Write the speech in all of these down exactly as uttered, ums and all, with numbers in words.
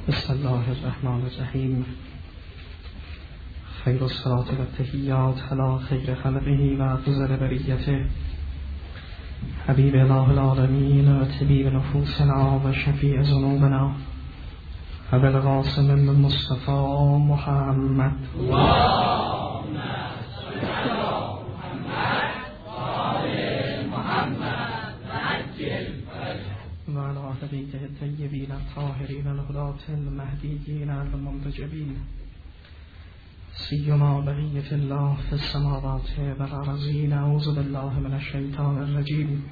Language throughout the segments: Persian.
بسم الله الرحمن الرحیم. خیر الصلاة و التحیات علی خیر خلقه و افضل بریته حبیب الله العالمین و طبیب نفوسنا و شفیع ذنوبنا ابو القاسم المصطفى محمد اللهم صل علی محمد و آل محمد و عجل فرجه و علی اهل بیته الطیبین الطاهرین الهداة المهدیین المنتجبین سیما بقیة الله في السماوات والأرضین. اعوذ بالله من الشیطان الرجیم.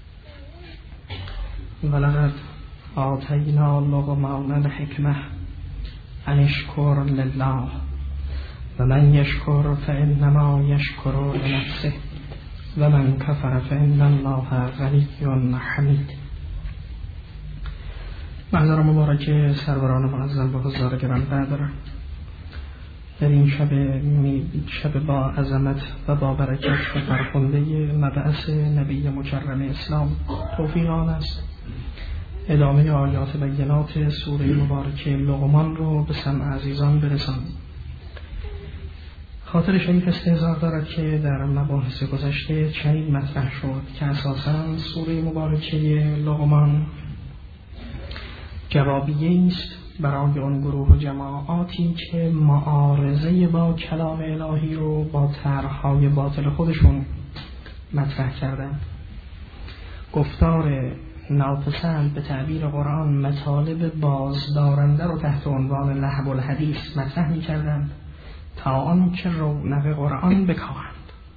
ولقد آتینا لقمان الحکمة ان اشکر لله و من یشکر فانما یشکر لنفسه و من کفر فان الله غنی حمید. محضر مبارک سروران معظم و حضار گرانقدر، در این شب شب با عظمت و با برکت و فرخنده مبعث نبی مکرم اسلام توفیق آن است ادامه آیات بینات سوره مبارکه لقمان رو به سمع عزیزان برسانیم. خاطر شریف استحضار دارد که در مباحث گذشته چنین مطرح شد که اساساً سوره مبارکه لقمان جوابیه است برای آن گروه و جماعاتی که معارضه با کلام الهی رو با طرح‌های باطل خودشون مطرح کردند. گفتار ناپسند به تعبیر قرآن مطالب بازدارنده رو تحت عنوان لهو الحدیث مطرح می‌کردند تا آنکه رونق قرآن بکاهند.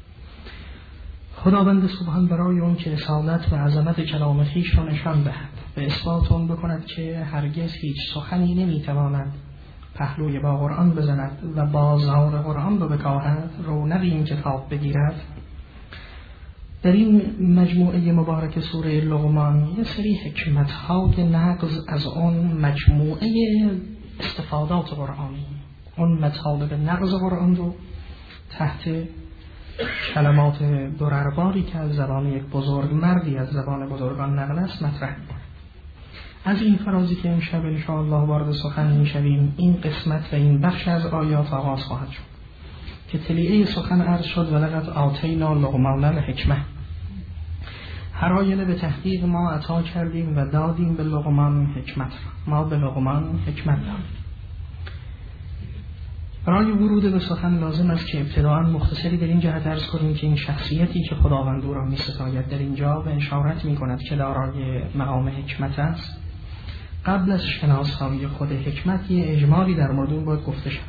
خداوند سبحان برای اون که اصالت و عظمت کلام خویش را نشان دهد و اثبات اون بکند که هرگز هیچ سخنی نمیتواند پهلوی با قرآن بزند و بازار قرآن رو بکاهد، رونق این کتاب بگیرد، در این مجموعه مبارک سوره لقمان یه سری حکمت‌های نقض از اون مجموعه استفادات قرآنی، اون مطالب نقض قرآن رو تحت کلمات دررباری که از زبان یک بزرگ مردی از زبان بزرگان نقل است مطرح می‌کنه. از این فرازی که امشب انشاءالله وارد سخن می‌شویم، این قسمت و این بخش از آیات آغاز خواهد شد که تلیعه سخن عرض شد ولقد آتینا لقمان الحکمة. هر آینه به تحقیق ما عطا کردیم و دادیم به لقمان حکمت را. ما به لقمان حکمت دادیم. برای ورود به سخن لازم است که ابتداءً مختصری در این جهت عرض کنیم که این شخصیتی که خداوند او را می‌ستاید در اینجا و اشارت می‌کند که دارای مقام حکمت است، قبل از شناسایی خود حکمت یه اجمالی در مورد اون باید گفته شود.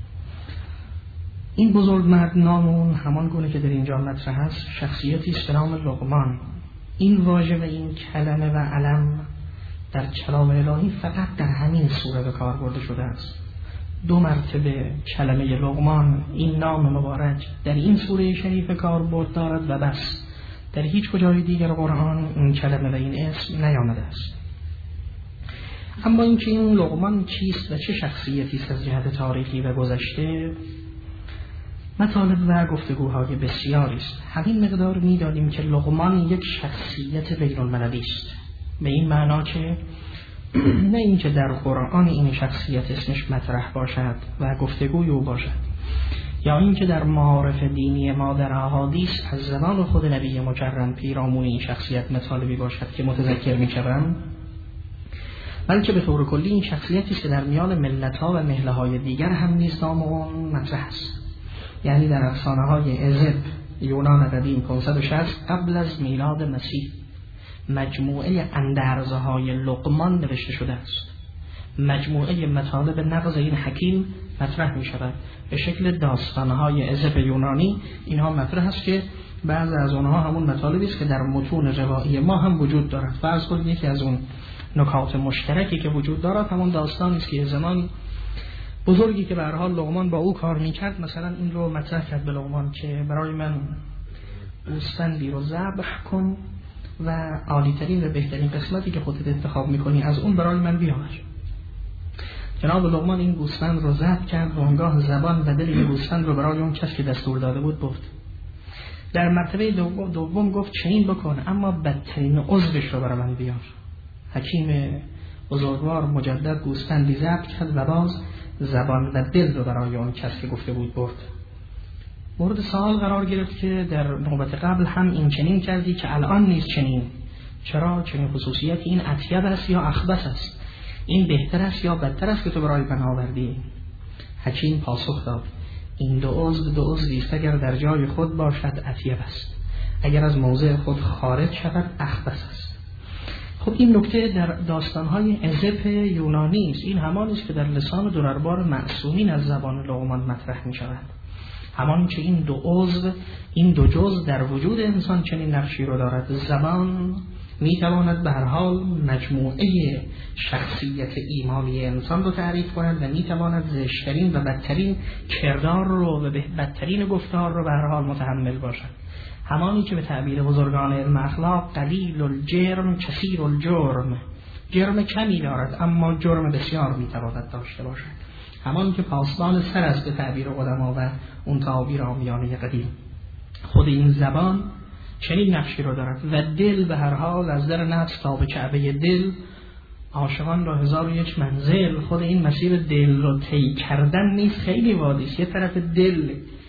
این بزرگ مرد نامون همان گونه که در اینجا مطرح است شخصیتی است به نام لقمان. این واژه و این کلمه و علم در کلام الهی فقط در همین سوره به کار برده شده است. دو مرتبه کلمه لقمان، این نام مبارک، در این سوره شریف کار برد دارد و بس. در هیچ کجای دیگر قرآن این کلمه و این اسم نیامده است. اما اینکه این لقمان چیست و چه شخصیتی است از جهت تاریخی و گذشته، مطالب و گفتگوهای بسیاری است. همین مقدار می‌دانیم که لقمان یک شخصیت بین‌المللی است، به این معنا که نه اینکه در قرآن این شخصیت اسمش مطرح باشد و گفتگوی او باشد، یا اینکه در معارف دینی ما در احادیث از زمان خود نبی مکرم پیرامون این شخصیت مطالبی باشد که متذکر می‌شوم، بلکه به طور کلی این شخصیتی است که در میان ملت‌ها و مهله‌های دیگر هم نیز نام اون مطرح است. یعنی در افسانه‌های ازب یونان قدیم پانصد و شصت قبل از میلاد مسیح مجموعه اندرزهای لقمان نوشته شده است. مجموعه مطالب نقض این حکیم مطرح می شود به شکل داستانهای ازب یونانی. اینها مطرح است که بعض از اونها همون مطالبی است که در متون روایی ما هم وجود دارد. فرض کنید یکی از اون نکات مشترکی که وجود دارد همون داستانی است که زمانی بزرگی که به هر حال لقمان با او کار میکرد مثلا این رو مطرح کرد به لقمان که برای من گوسفندی رو ذبح کن و عالی‌ترین و بهترین قسمتی که خودت انتخاب میکنی از اون برای من بیاور. جناب لقمان این گوسفند رو ذبح کرد و آنگاه زبان و دل این گوسفند رو برای اون کسی که دستور داده بود برد. در مرتبه دوم, دوم گفت چنین بکن اما بدترین عضوش رو برای من بیار. حکیم بزرگوار مجدد گوسفندی ضبط کرد و باز زبان و دل رو برای اون کس که گفته بود برد. مورد سوال قرار گرفت که در نوبت قبل هم این چنین کردی که الان نیز چنین، چرا چنین خصوصیتی؟ این اطیب است یا اخبث است؟ این بهتر است یا بدتر است که تو برای من آوردی؟ حکیم پاسخ داد این دو عضو دو عضوی است، اگر در جای خود باشد اطیب است، اگر از موضع خود خارج شود اخبث است. خب این نکته در داستان‌های ازپ یونانی است. این همان است که در لسان دربار معصومین از زبان لقمان مطرح می‌شود. همان که این دو عضو، این دو جزء در وجود انسان چنین نقشی رو دارد. زبان می‌تواند به هر حال مجموعه شخصیت ایمانی انسان رو تعریف کند و می‌تواند زشترین و بدترین کردار رو و بدترین گفتار رو به هر حال متحمل باشد. همانی که به تعبیر بزرگان علم اخلاق قلیل الجرم کثیر الجرم، جرم کمی دارد اما جرم بسیار میتواند داشته باشد. همانی که پاسبان سر است به تعبیر قدما و اون تعابیر عامیانه قدیم. خود این زبان چنین نقشی رو دارد و دل به هر حال از در نفس تا به کعبه دل عاشقان را هزار و یک منزل. خود این مسیر دل رو طی کردن نیست، خیلی وادی است. یه طرف دل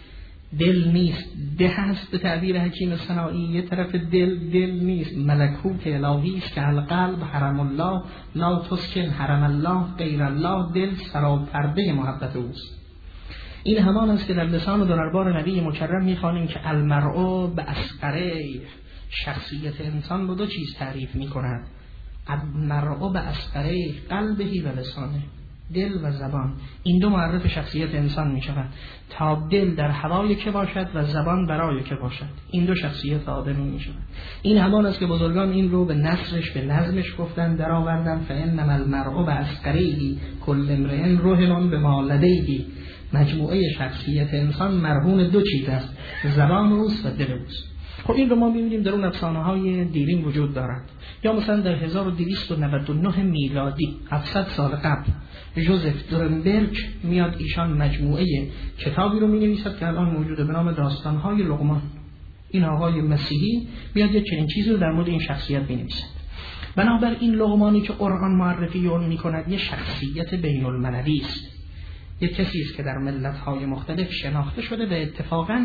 دل نیست، ده هست به تعبیر حکیم صناعی. یه طرف دل دل نیست، ملکوت الهی است که القلب حرم الله لا تسکن حرم الله غیر الله، دل سراپرده محبت اوست. این همان است که در لسان دربار نبی مکرم میخوانیم که المرء به اصغره، شخصیت انسان رو دو چیز تعریف میکند. المرء به اصغره قلبهی و لسانه، دل و زبان. این دو معرف شخصیت انسان می شود. تا دل در هوای که باشد و زبان برای که باشد، این دو شخصیت آدمی می شود. این همان است که بزرگان این رو به نثرش به نظمش گفتن در آوردن فانما المرء باصغریه کل امرئ رهن بما لدیه. مجموعه شخصیت انسان مرهون دو چیز است، زبان اوست و دل اوست. خب این رو ما می‌بینیم در اون افسانه‌های دیرین وجود دارد. یا مثلا در هزار و دویست و نود و نه میلادی، هفتصد سال قبل، جوزف دورنبرگ میاد، ایشان مجموعه کتابی رو می‌نویسد که الان موجوده به نام داستان‌های لقمان. این آقای مسیحی میاد یک چنین چیزی رو در مورد این شخصیت می‌نویسد. بنابر این لقمانی که قرآن معرفی اون می‌کند یه شخصیت بین‌المللی است. یک کسی است که در ملت‌های مختلف شناخته شده و اتفاقاً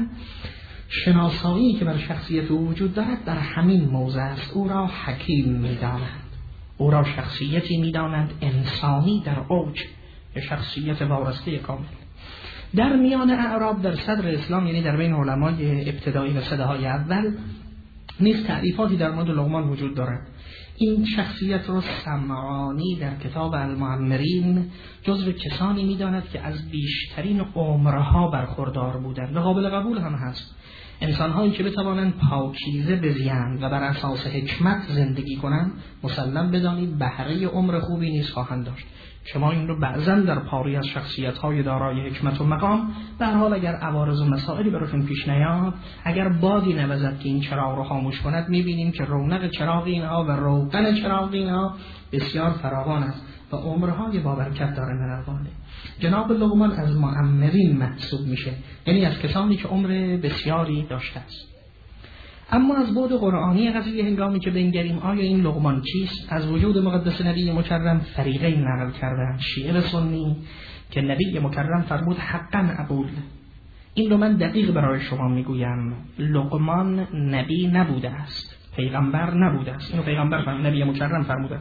شناسایی که بر شخصیت او وجود دارد در همین موضع است. او را حکیم می‌دانند، او را شخصیتی می‌دانند انسانی در اوج، شخصیت وارسته کامل. در میان اعراب در صدر اسلام، یعنی در بین علمای ابتدایی و صداهای اول، نیز تعریفاتی در مورد لقمان وجود دارد. این شخصیت را سمعانی در کتاب المعمرین جزو کسانی می‌داند که از بیشترین عمرها برخوردار بودند و قابل قبول هم هست. انسان‌هایی که بتوانند پاکیزه بزیند و بر اساس حکمت زندگی کنند، مسلم بدانید بهره عمر خوبی نیز خواهند داشت. شما این رو بعضاً در پاری از شخصیت‌های دارای حکمت و مقام، در حال اگر عوارض و مسائلی براتون پیش نیاد، اگر بادی نوزد که این چراغ رو خاموش کند، می‌بینیم که رونق چراغ اینها و روغن چراغ اینها بسیار فراوان است و عمرهای بابرکت داره در قاله. جناب لقمان از معمرین محسوب میشه، یعنی از کسانی که عمر بسیاری داشته است. اما از بعد قرآنی قضیه هنگامی که بنگریم آیا این لقمان چیست، از وجود مقدس نبی مکرم فریقین نقل کردن، شیعه و سنی، که نبی مکرم فرمود حقا عبول. این رو من دقیق برای شما میگویم، لقمان نبی نبوده است، پیغمبر نبوده است. اینو پیغمبر فرمود، نبی مکرم فرموده.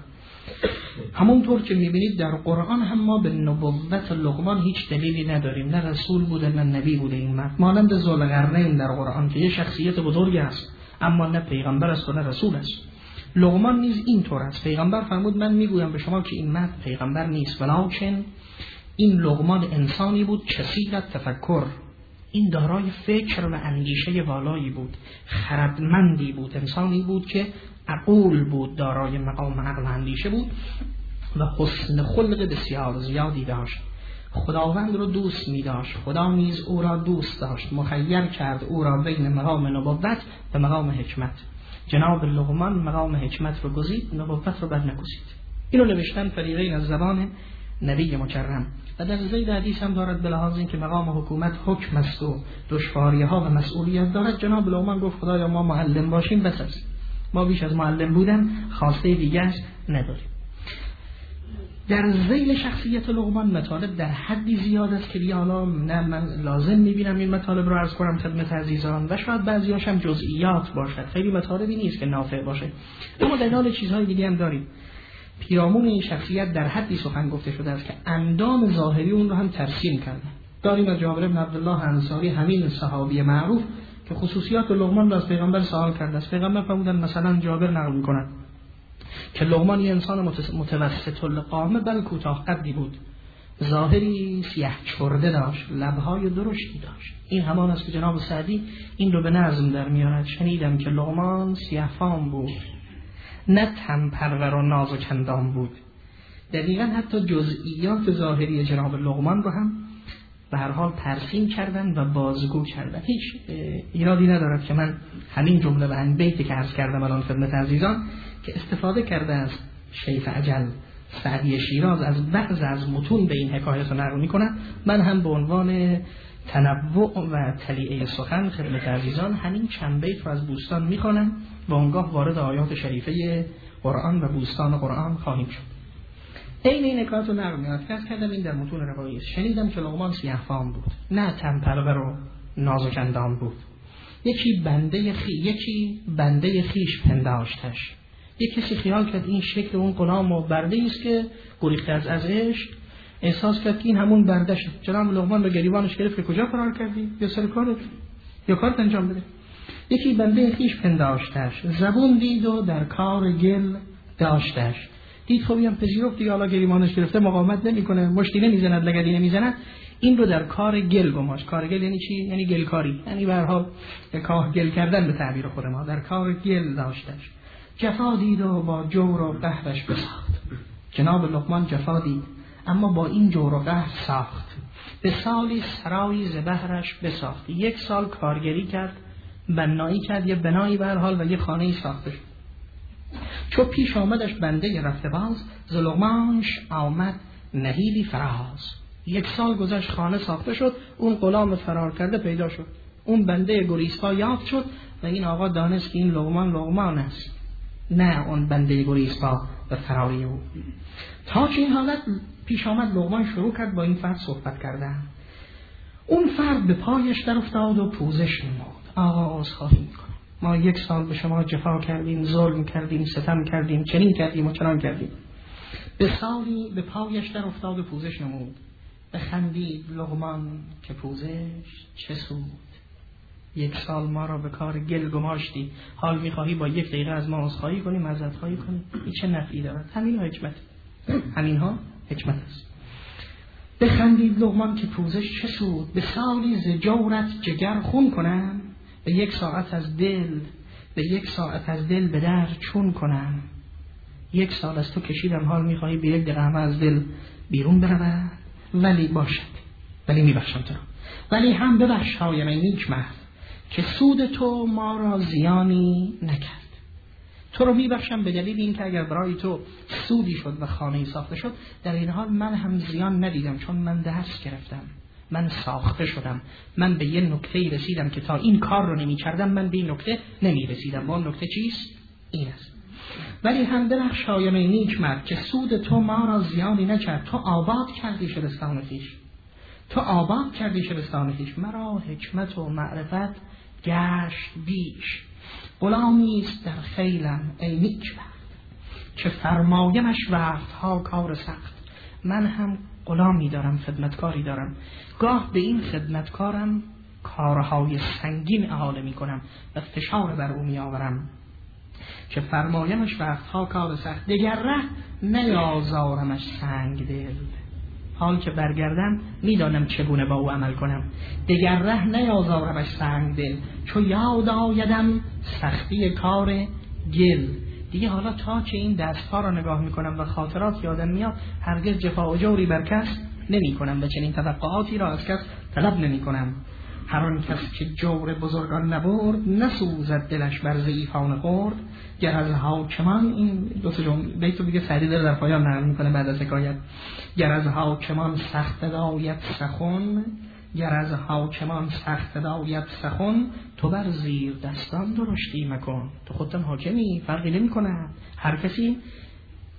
همونطور که میبینید در قرآن هم ما به نبوت لقمان هیچ دلیلی نداریم، نه رسول بوده نه نبی بوده این مرد، مانند ذوالقرنین در قرآن که یه شخصیت بزرگی است اما نه پیغمبر است و نه رسول است. لقمان نیز اینطور است. پیغمبر فرمود من میگویم به شما که این مرد پیغمبر نیست، ولکن این لقمان انسانی بود کثیر تفکر، این دارای فکر و اندیشه والایی بود، خردمندی بود، انسانی بود که عقول بود، دارای مقام عقل و اندیشه بود و حسن خلق بسیار زیادی داشت. خداوند رو دوست می داشت، خدا نیز او را دوست داشت، مخیر کرد او را بین مقام نبوت و مقام حکمت. جناب لقمان مقام حکمت رو گزید، نبوت رو بر نگزید. این رو نوشتن فریقین از زبان نبی مکرم و در زید حدیث هم دارد به لحاظ اینکه مقام حکومت حکم است و دشواری ها و مسئولیت دارد. جناب لقمان گفت خدایا ما معلم باشیم بس است، ما بیش از معلم بودن خواسته دیگه نداریم. در ذیل شخصیت لقمان مطالب در حدی زیاد است که دیگه حالا نه من لازم میبینم این مطالب رو عرض کنم خدمت عزیزان و شاید بعضیاش هم جزئیات باشد، خیلی مطالبی نیست که نافع باشه، اما در حال چیزهای دیگه هم داریم. پیرامون این شخصیت در حدی سخن گفته شده است که اندام ظاهری اون رو هم ترسیم کرده. داریم از جابر بن عبدالله انصاری، همین صحابی معروف که خصوصیات لقمان را از پیغمبر سوال کرده است. پیغمبر فرمودند مثلا جابر نقل می‌کند که لقمان یه انسان متوسط القامه بل کوتاه قدی بود، ظاهری سیاه چرده داشت، لبهای درشتی داشت. این همان است که جناب سعدی این رو به نظم در میارد. شنیدم که لقمان سیاه فام بود، نه تن پرور و ناز و کندام بود. دقیقاً حتی جزئیات ظاهری جناب لقمان رو هم به هر حال ترسیم کردن و بازگو کردن. هیچ ایرادی ندارد که من همین جمله و همین بیتی که عرض کردم الان خدمت عزیزان که استفاده کرده از شیخ اجل سعدی شیراز از بعض از متون به این حکایت رو نقل می‌کنم، من هم به عنوان تنوع و تلیعه سخن خدمت عزیزان همین چند بیت رو از بوستان می‌خوانم و آنگاه وارد آیات شریفه قرآن و بوستان قرآن خواهیم شد. این این حکایت رو نقل می‌کنم کردم این در متون روایی است. شنیدم که لقمان سیاه فام بود، نه تن پرور و ناز و کندام بود. یکی بنده خی یکی بنده خیش پنداشتش. یک کسی خیال کرد این شکل اون غلام و برده است که گریخته از از عشق، احساس کرد که این همون بردهشه. جناب لقمان رو گریبانش گرفت که کجا فرار کردی؟ یا سر کارت یا کارت انجام بده. یکی بنده خیش پنداشتش، زبون دید و در کار گل داشتش. دید خوبی هم پذیرفت دیگه، حالا گریبانش گرفته مقاومت نمیکنه، مشتی نمیزند، لگدی نمیزند، این رو در کار گل گماشت. کار گل یعنی چی؟ یعنی گلکاری، یعنی به هر حال کاه گل کردن به تعبیر خود ما. در کار گل داشتش. جفا دید و با جور و قهرش بساخت. جناب لقمان جفا دید اما با این جور و قهر ساخت. به سالی سرایی ز بهرش بساخت. یک سال کارگری کرد، بنایی کرد، یه بنایی به هر حال و یه خانه‌ای ساخته شد. چو پیش آمدش بنده رفته باز، ز لقمانش آمد نهیبی فراز. یک سال گذشت، خانه ساخته شد، اون غلام فرار کرده پیدا شد، اون بنده گریزپا یافت شد و این آقا دانست که این لقمان لقمان است، نه اون بنده گریزپا و فراری او. تا چه این حالت پیش آمد، لقمان شروع کرد با این فرد صحبت کردن. اون فرد به پایش در افتاد و پوزش نمود. آقا عذرخواهی میکنم، ما یک سال به شما جفا کردیم، ظلم کردیم، ستم کردیم، چنین کردیم و چنان کردیم. به سالی به پایش در افتاد و پوزش نمود. بخندید لقمان که پوزش چه سود، یک سال ما را به کار گل گماشتی، حال میخواهی با یک دقیقه از ما عذرخواهی کنی، معذرت خواهی کنی؟ این چه نفعی دارد؟ همین ها حکمت، همین ها حکمت است. بخندید لقمان که پوزش چه سود، به سالی ز جورت جگر خون کنم، به یک ساعت از دل به یک ساعت از دل به در چون کنم. یک سال از تو کشیدم، حال میخواهی به یک دقیقه از دل بیرون برود؟ ولی باشد، ولی میبخشم تو را، ولی هم ببخش هایم ای نیک مرد که سود تو ما را زیانی نکرد. تو رو میبخشم به دلیل این که اگر برای تو سودی شد و خانه‌ای ساخته شد، در این حال من هم زیان ندیدم، چون من درس گرفتم، من ساخته شدم، من به یه نکته رسیدم که تا این کار رو نمی کردم من به این نکته نمی رسیدم. و اون نکته چیست؟ این است. ولی هم ببخش هایم ای نیک مرد که سود تو ما را زیانی نکرد. تو آباد کردی شبستان خویش، تو آباد کردی شبستان خویش، مرا حکمت و معرفت گشت بیش. غلامی است در خیلم ای نیک مرد که فرمایمش وقتها کار سخت. من هم غلامی دارم، خدمتکاری دارم، گاه به این خدمتکارم کارهای سنگین احاله می کنم و فشار بر او می آورم که فرمایمش وقتها کار سخت. دگر ره نیازارمش سنگ دل، حال که برگردم میدانم چگونه با او عمل کنم. دگر ره نیازارمش سنگ دل، چو یاد آیدم سختی کار گل. دیگه حالا تا که این دستها را نگاه میکنم و خاطرات یادم میاد، هرگز جفا و جوری بر کس نمی کنم و چنین توقعاتی را از کس طلب نمی کنم. هر آن کس که جور بزرگان نبرد، نسوزد دلش بر ضعیفان خرد. گر از حاکمان، این دو تا جمله بیتو دیگه سعدی در پایان نقل میکنه بعد از حکایت. گر از حاکمان سخت دایت سخن، گر از حاکمان سخت دایت سخن، تو بر زیر دستان درشتی مکن. تو خودت حاکمی، فرقی نمی کنه، هر کسی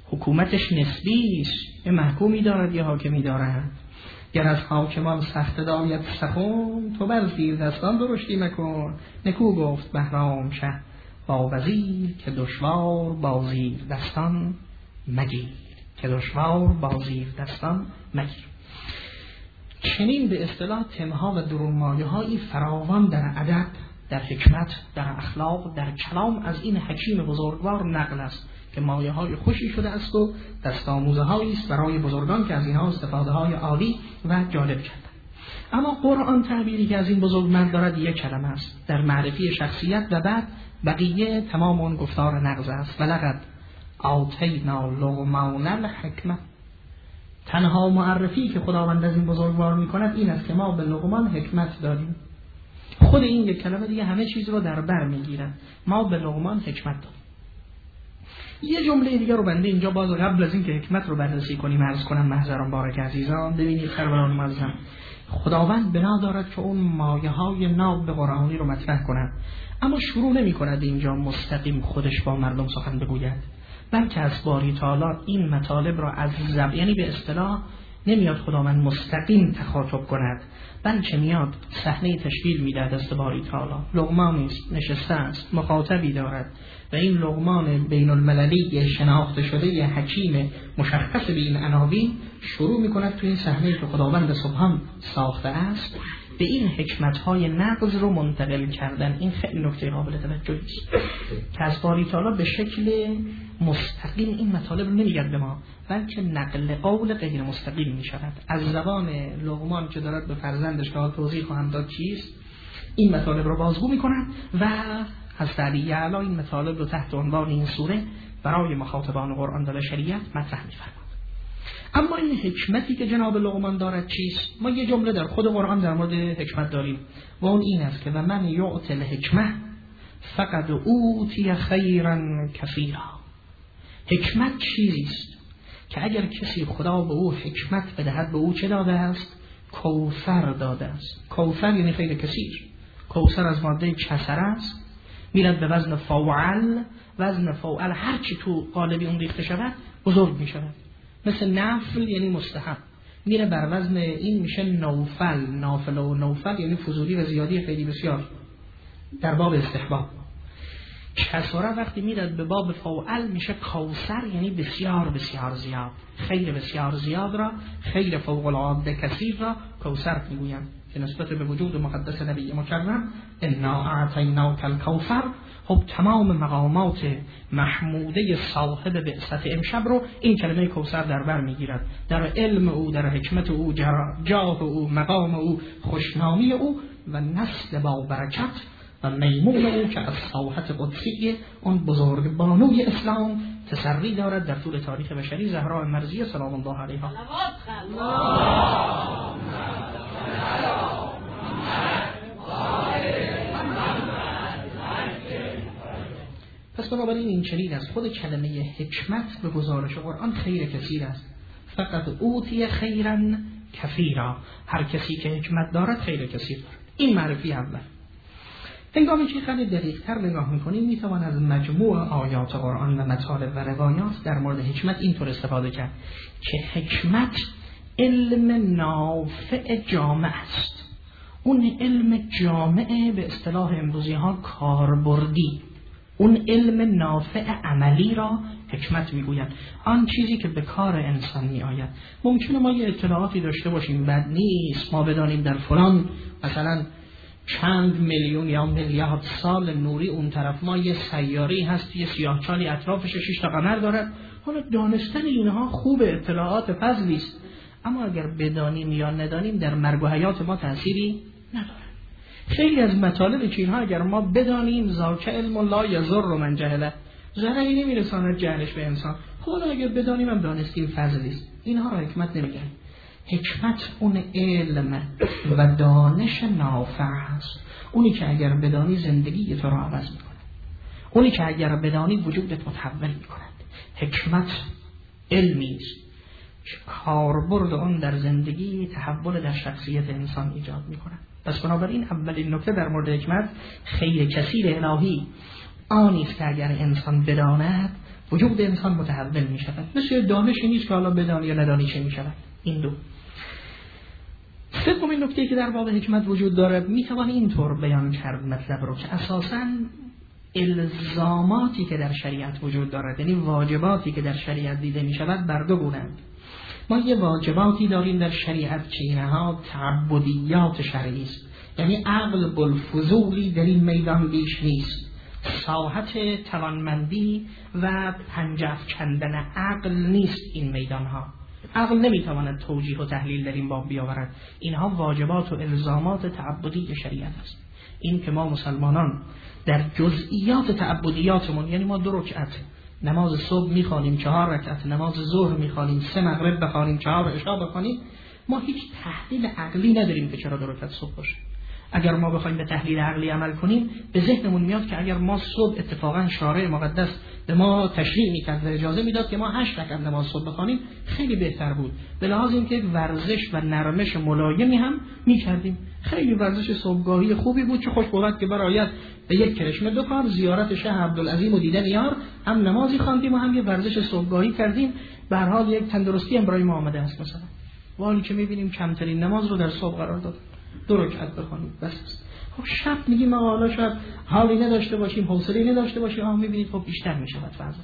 حکومتش نسبی است، یه محکومی دارد یه حاکمی دارد. گر از حاکمان سخت داید سخن، تو بر زیر دستان درشتی مکن. نکو گفت بهرام شه با وزیر، که دشوار با زیر دستان مگیر. که دشوار با زیر دستان مگیر. چنین به اصطلاح تمها و درونمایه هایی فراوان در ادب، در حکمت، در اخلاق، در کلام از این حکیم بزرگوار نقل است که مایه های خوشی شده است و دستاموزه هایی است برای بزرگان که از اینها استفاده های عالی و جالب کردند. اما قرآن تعبیری که از این بزرگمرد دارد یک کلمه است در معرفی شخصیت و بعد بقیه تمام اون گفتار نغز است. ولقد آتینا لقمان الحکمه. تنها معرفی که خداوند از این بزرگوار میکند این است که ما به لقمان حکمت دادیم. خود این یک کلمه دیگه همه چیز رو در بر میگیرد. ما به لقمان حکمت دادیم. یه جمله دیگه رو بنده اینجا باز قبل از این که حکمت رو بررسی کنیم عرض کنم محضران بارک عزیزان. ببینید سروران معظم، خداوند بنا دارد که اون مایه های ناب به قرآنی رو مطرح کند، اما شروع نمی کند اینجا مستقیم خودش با مردم سخن بگوید، بلکه از باری تعالی این مطالب را از زب، یعنی به اصطلاح نمیاد خداوند مستقیم تخاطب کند، بلکه میاد صحنه تشکیل میده دست باری تعالی. لقمانی است، نشسته است، مخاطبی دارد و این لقمان بین المللی شناخته شده ی حکیم مشخص به این عناوین شروع میکند تو این صحنه که خداوند سبحان ساخته است به این حکمت‌های نغز رو منتقل کردن. این خیلی نکته قابل توجهی است که از باری تعالی به شکل مستقیم این مطالب رو نمیگرد به ما، بلکه نقل قول غیر مستقیم می شود از زبان لقمان که دارد به فرزندش که توضیح خواهم داد چیست این مطالب رو بازگو می کند و حضرت علی اعلی این مطالب رو تحت عنوان این سوره برای مخاطبان قرآن و شریعت مطرح می فرماید. اما این حکمتی که جناب لقمان دارد چیست؟ ما یه جمله در خود قرآن در مورد حکمت داریم و اون این است که و من یعطی الحکمه فقد اوتی خیرا کثیرا. حکمت چیزی است که اگر کسی خدا به او حکمت بدهد به او چه داده است؟ کوثر داده است. کوثر یعنی خیر کثیر. کوثر از ماده کثر است، میرد به وزن فوعل. وزن فوعل هر چی تو قالبی اون ریخته شود بزرگ می شود. مثل نفل یعنی مستحب، میره بر وزن این میشه نوفل. نافل و نوفل یعنی فضولی و زیادی خیلی بسیار در باب استحباب. کسره وقتی میرد به باب فوعل میشه کوثر یعنی بسیار بسیار زیاد. خیر بسیار زیاد را، خیر فوق العاده کثیر را کوثر میگویند که نسبت به وجود مقدس نبی مکرم انا اعطیناک الکوثر. خب تمام مقامات محموده صاحب بعثت امشب رو این کلمه کوثر در بر میگیرد، در علم او، در حکمت او، جاه او، مقام او، خوشنامی او و نسل با برکت و میمون او که از ساحت قدسیه اون بزرگ بانوی اسلام تسری دارد در طول تاریخ بشری، زهرا مرضیه سلام الله علیها. پس بنابراین این چنین است. خود کلمه حکمت به گزارش قرآن خیر کثیر است. فقط اوتی خیرا کثیرا. هر کسی که حکمت دارد خیر کثیر دارد. این معرفی اول. هنگامی که خیلی دقیق‌تر نگاه می‌کنیم می‌توان از مجموع آیات قرآن و مطالب و روایات در مورد حکمت اینطور استفاده کرد که حکمت علم نافع جامع است. اون علم جامع به اصطلاح امروزی ها کاربردی، اون علم نافع عملی را حکمت میگوید. آن چیزی که به کار انسان می آید. ممکنه ما یه اطلاعاتی داشته باشیم بد نیست، ما بدانیم در فلان مثلا چند میلیون یا میلیارد سال نوری اون طرف ما یه سیاره‌ای هست، یه سیاهچالی اطرافش شش تا قمر دارد. حالا دانستن اینها خوب، اطلاعات فضلی است، اما اگر بدانیم یا ندانیم در مرگ و حیات ما تأثیری نداره. خیلی از مطالب که اینها اگر ما بدانیم ذاک علم لا یضر من جهله، ضرری نمیرساند جهلش به انسان. خود اگر بدانیم هم دانستیم فضلی است. اینها را حکمت نمیگن. حکمت اون علم و دانش نافع است، اونی که اگر بدانی زندگی تو را عوض میکنه، اونی که اگر بدانی وجودت متحول میکند. حکمت علمی است که کاربرد اون در زندگی تحول در شخصیت انسان ایجاد میکند. پس بنابراین اولین نکته در مورد حکمت خیر کثیر الهی آنی است که اگر انسان بداند وجود انسان متحول می شود. مثل دانشی نیست که حالا بدانی یا ندانی چه می شود. این دو. سومین نکته که در باب حکمت وجود دارد می توان اینطور بیان کرد مطلب رو که اساساً الزاماتی که در شریعت وجود دارد، یعنی واجباتی که در شریعت دیده می شود، بر دو گونه‌اند. ما یه واجباتی داریم در شریعت که اینها تعبدیات شرعی است، یعنی عقل بالفضولی در این میدان بیش نیست. ساحت توانمندی و پنجه افکندن عقل نیست این میدانها. عقل نمیتواند توجیه و تحلیل در این باب بیاورد. اینها واجبات و الزامات تعبدی شریعت است. این که ما مسلمانان در جزئیات تعبدیاتمون، یعنی ما دو رکعت نماز صبح میخوانیم، چهار رکعت نماز ظهر میخوانیم، سه مغرب بخوانیم، چهار عشاء بخوانیم، ما هیچ تحلیل عقلی نداریم که چرا دو رکعت صبح باشه. اگر ما بخوایم به تحلیل عقلی عمل کنیم، به ذهنمون میاد که اگر ما صبح اتفاقا شارع مقدس به ما تشریع میکرد و اجازه میداد که ما هشت رکعت نماز صبح بخوانیم، خیلی بهتر بود. به لحاظ اینکه یک ورزش و نرمش ملایمی هم میکردیم. خیلی ورزش صبحگاهی خوبی بود که خوش بود که برایت به یک کرشمه دو کار، زیارت شه عبدالعظیم و دیدن یار، هم نمازی خواندیم و هم یه ورزش صبحگاهی کردیم. به هر حال یک تندرستی هم برای ما آمده است. مثلا والی که میبینیم کمترین نماز رو در صبح قرار داد، دو رکعت بخونیم بس. خب شب میگیم ما حالا شب حالی نداشته باشیم، حوصله نداشته باشیم، ها میبینید خب بیشتر میشود وضعیت.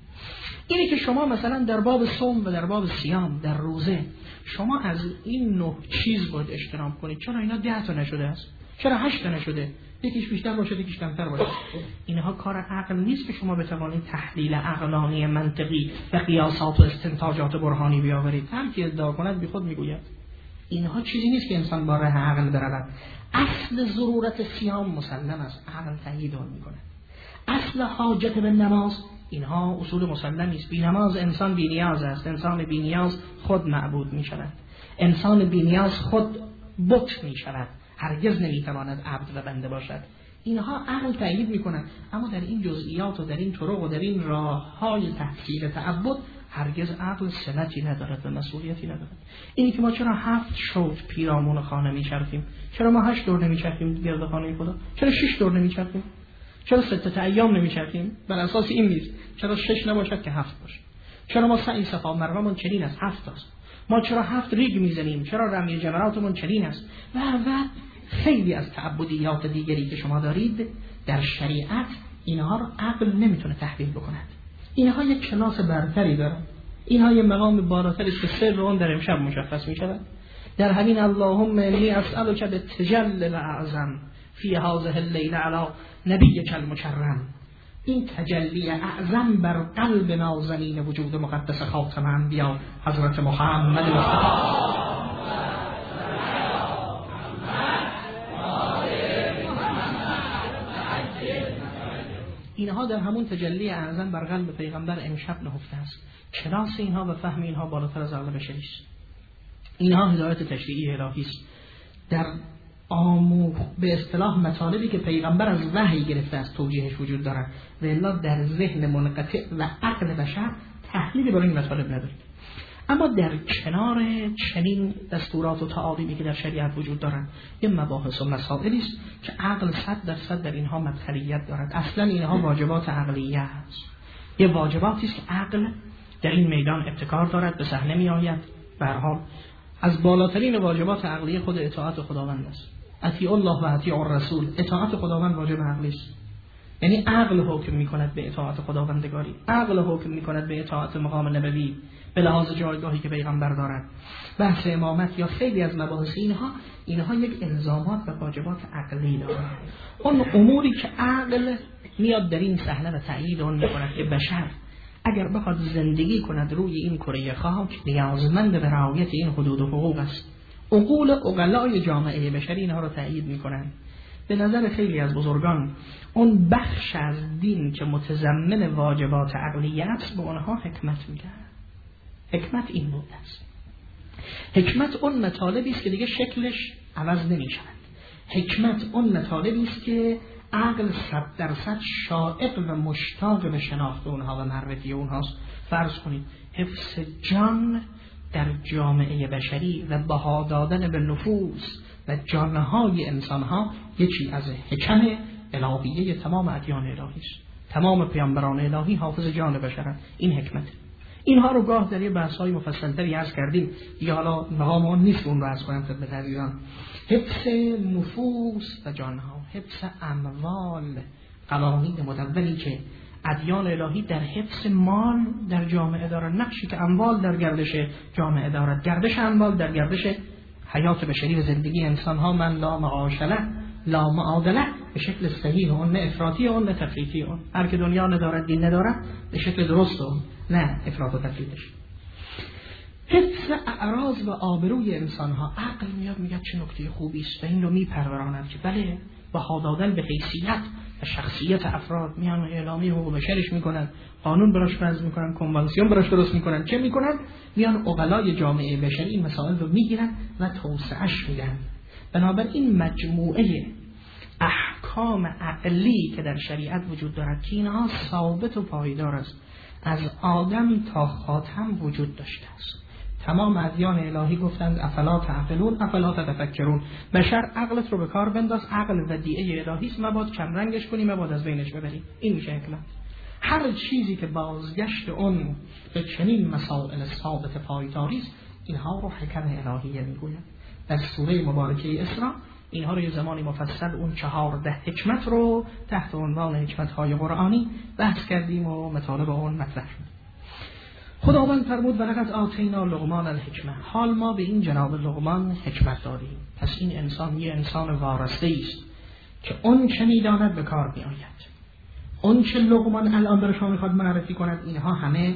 اینه که شما مثلا در باب صوم و در باب صیام، در روزه، شما از این نه چیز باید اجتناب کنید. چرا اینا ده تا نشده است؟ چرا هشت تا نشده؟ یکیش بیشتر باشه، یکیش کمتر باشه. اینها کار عقل نیست که شما بتوانید تحلیل عقلانی منطقی و قیاسات و استنتاجات برهانی بیاورید. هم که ادعا کند بی خود میگوید. اینها چیزی نیست که انسان با راه عقل برود. اصل ضرورت صیام مسلم است، عقل تایید آن میکنه. اصل حاجت به نماز، اینها اصول مسلمی است. بی نماز انسان بی نیاز است. انسان بی نیاز خود معبود می شود. انسان بی نیاز خود بت می شود. هرگز نمیتواند عبد و بنده باشد. اینها عقل تایید میکنند. اما در این جزئیات و در این طرق و در این راههای تحصیل تعبد هرگز عقل صلتی ندارد و مسئولیتی ندارد. اینی که ما چرا هفت شوط پیرامون خانه میچرخیم؟ چرا ما هشت دور نمیچرخیم گرد خانه خدا؟ چرا شش دور نمیچرخیم؟ چرا سته ایام نمیچرخیم؟ بر اساس این نیست. چرا شش نباشد که هفت باشه؟ چرا ما سعی صفا مروهمون چنین است، هفت است؟ ما چرا هفت ریگ میزنیم؟ چرا رمی جمراتمون چنین است؟ و و خیلی از تعبدیات دیگری که شما دارید در شریعت، اینها رو عقل نمیتونه تحلیل بکند. اینها یک کلاس برتری دارن. اینها یک مقام بالاتری است که سر اون در امشب مشخص میشود. در همین اللهم انی اسألک بالتجلی الاعظم فی هذه الليله علی نبیک المکرم. این تجلی اعظم بر قلب نازنین وجود مقدس خاتم انبیا حضرت محمد مصطفی، اینها در همون تجلی اعظم بر قلب پیغمبر امشب نهفته است. کلاس اینها و فهم اینها بالاتر از عقل بشری است. اینها هدایت تشریعی الهی است. در آموخ به اصطلاح مطالبی که پیغمبر از وحی گرفته است توجیهش وجود دارد و الا در ذهن منقطع و عقل بشر تحلیلی برای این مطالب ندارید. اما در کنار چنین دستورات و تعالیمی که در شریعت وجود دارند، یه مباحث و مسائلی است که عقل صد درصد در اینها مدخلیت دارد. اصلا اینها واجبات عقلیه است. یه واجباتی است که عقل در این میدان ابتکار دارد، به صحنه می آید. به هر حال از بالاترین واجبات عقلیه خود اطاعت خداوند است. اطیع الله و اطیع الرسول. اطاعت خداوند واجب عقلی است. یعنی عقل حکم میکند به اطاعت خداوندگاری، عقل حکم میکند به اطاعت مقام نبوی به لحاظ جایگاهی که پیغمبر دارد. بحث امامت یا خیلی از مباحث اینها اینها یک الزامات و واجبات عقلی دارند. اون اموری که عقل میاد در این صحنه و تأیید اون میکند که بشر اگر بخواد زندگی کند روی این کره خاک نیازمند به رعایت این حدود و حقوق است. عقول عقلای جامعه بشری اینها رو تأیید میکنند. به نظر خیلی از بزرگان اون بخش از دین که متضمن واجبات عقلیه است به اونها حکمت میگن. حکمت این بود است. حکمت اون مطالبی است که دیگه شکلش عوض نمیشود. حکمت اون مطالبی است که عقل صد درصد شائق و مشتاق به شناخت اونها و معرفی اونهاست. فرض کنید حفظ جان در جامعه بشری و بها دادن به نفوس و جانهای انسانها یکی از حکم الهیه تمام ادیان الهی است. تمام پیامبران الهی حافظ جان بشرند. این حکمت. اینها رو گاه در یه بحث‌های مفصل‌تری عرض کردیم، یا حالا مقام اون نیست اون رو عرض کنم خدمت عزیزان. حفظ نفوس و جانها، حفظ اموال، قوانین مدوری که ادیان الهی در حفظ مال در جامعه دارن، نقشی که اموال در گردش جامعه دارد، گردش اموال در گردش حیات بشری و زندگی انسان ها، من لا معاشله لا معادله، به شکل صحیح اون، نه افراطی اون، نه تفریطی اون. هر که دنیا ندارد دین ندارد، به شکل درست اون، نه افراط و تفریطش. حفظ اعراض و آبروی انسان ها، عقل میاد میگه چه نکته خوبی است و این رو میپروراند که بله، بها دادن به حیثیت و شخصیت افراد، میان اعلامی حقوق بشرش میکنن، قانون براش وضع میکنن، کنوانسیون براش درست میکنن، چه میکنن؟ میان عقلای جامعه بشری این مسائل رو میگیرن و توسعهش میدن. بنابراین مجموعه احکام عقلی که در شریعت وجود دارد که اینها ثابت و پایدار است، از آدم تا خاتم وجود داشته است. تمام ادیان الهی گفتند افلا تعقلون افلا تتفکرون، بشر عقلت رو به کار بنداز، عقل ودیعه الهی است، مباد کم رنگش کنی، مباد از بینش ببری. این میشه حکمت. هر چیزی که بازگشت اون به چنین مسائل ثابت پایداری است، اینها رو حکم الهیه میگویند. در سوره مبارکه اسراء اینها رو یه زمانی مفصل اون چهارده حکمت رو تحت عنوان حکمت‌های قرآنی بحث کردیم و مطالب اون مطرح شد. خداوند فرمود ولقد آتینا لقمان الحکمه، حال ما به این جناب لقمان حکمت دادیم. پس این انسان یه انسان وارسته است که اون چه می‌داند به کار می‌آید. اون چه لقمان الان برای شما می‌خواد معرفی کند، اینها همه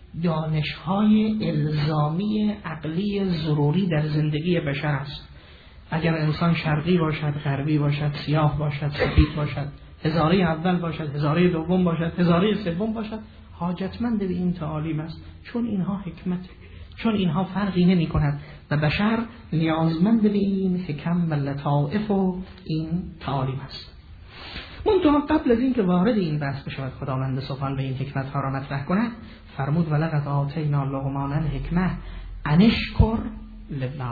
دانش‌های الزامی عقلی ضروری در زندگی بشر است. اگر انسان شرقی باشد، غربی باشد، سیاه باشد، سفید باشد، هزاره اول باشد، هزاره دوم باشد، هزاره سوم باشد، حاجتمند به این تعالیم است، چون اینها حکمت، چون اینها فرقی نمی کند و بشر نیازمند به این حکم و لطائف و این تعالیم است. منتها قبل از این که وارد این بحث بشود خداوند سبحان به این حکمت ها را مطرح کند، فرمود ولقد آتینا لقمان الحکمه ان اشکر لله،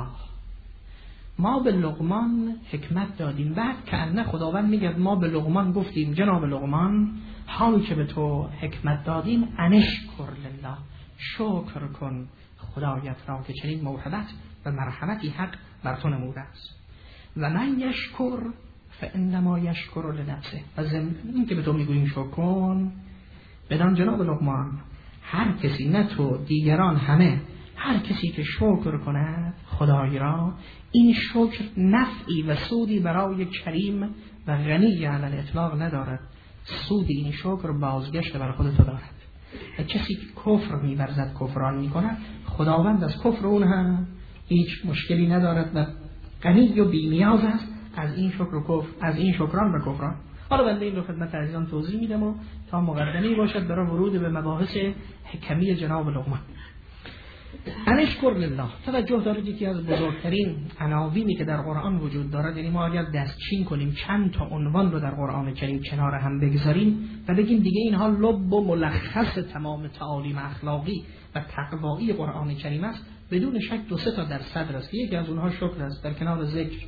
ما به لقمان حکمت دادیم. بعد که انه خداوند میگه ما به لقمان گفتیم جناب لقمان، حالی که به تو حکمت دادیم، ان اشکر لله، شکر کن خدایت را که چنین موهبت و مرحمتی حق بر تو نموده است. و من یشکر فانما یشکر لنفسه، و ضمن این که به تو میگوییم شکر کن، بدان جناب لقمان هر کسی، نه تو، دیگران همه، هر کسی که شکر کند خدای را، این شکر نفعی و سودی برای کریم و غنی علی الاطلاق ندارد، سودی این شکر بازگشت بر خود تو دارد. و کسی که کفر می‌ورزد، کفران می‌کند، خداوند از کفر اون هم هیچ مشکلی ندارد و غنی و بی‌نیاز است از این شکر و کفر، از این شکران و کفران. حالا بنده این رو خدمت عزیزان توضیح میدم و تا مقدمه‌ای باشد برای ورود به مباحث حکمی جناب لقمان. ان اشکر لله، توجه دارید یکی از بزرگترین عناوینی که در قرآن وجود دارد، یعنی ما اگر دستچین کنیم چند تا عنوان رو در قرآن کریم کنار هم بگذاریم و بگیم دیگه اینها لب و ملخص تمام تعالیم اخلاقی و تقوایی قرآن کریم است، بدون شک دو سه تا در صدر است. یکی از اونها شکر است در کنار ذکر.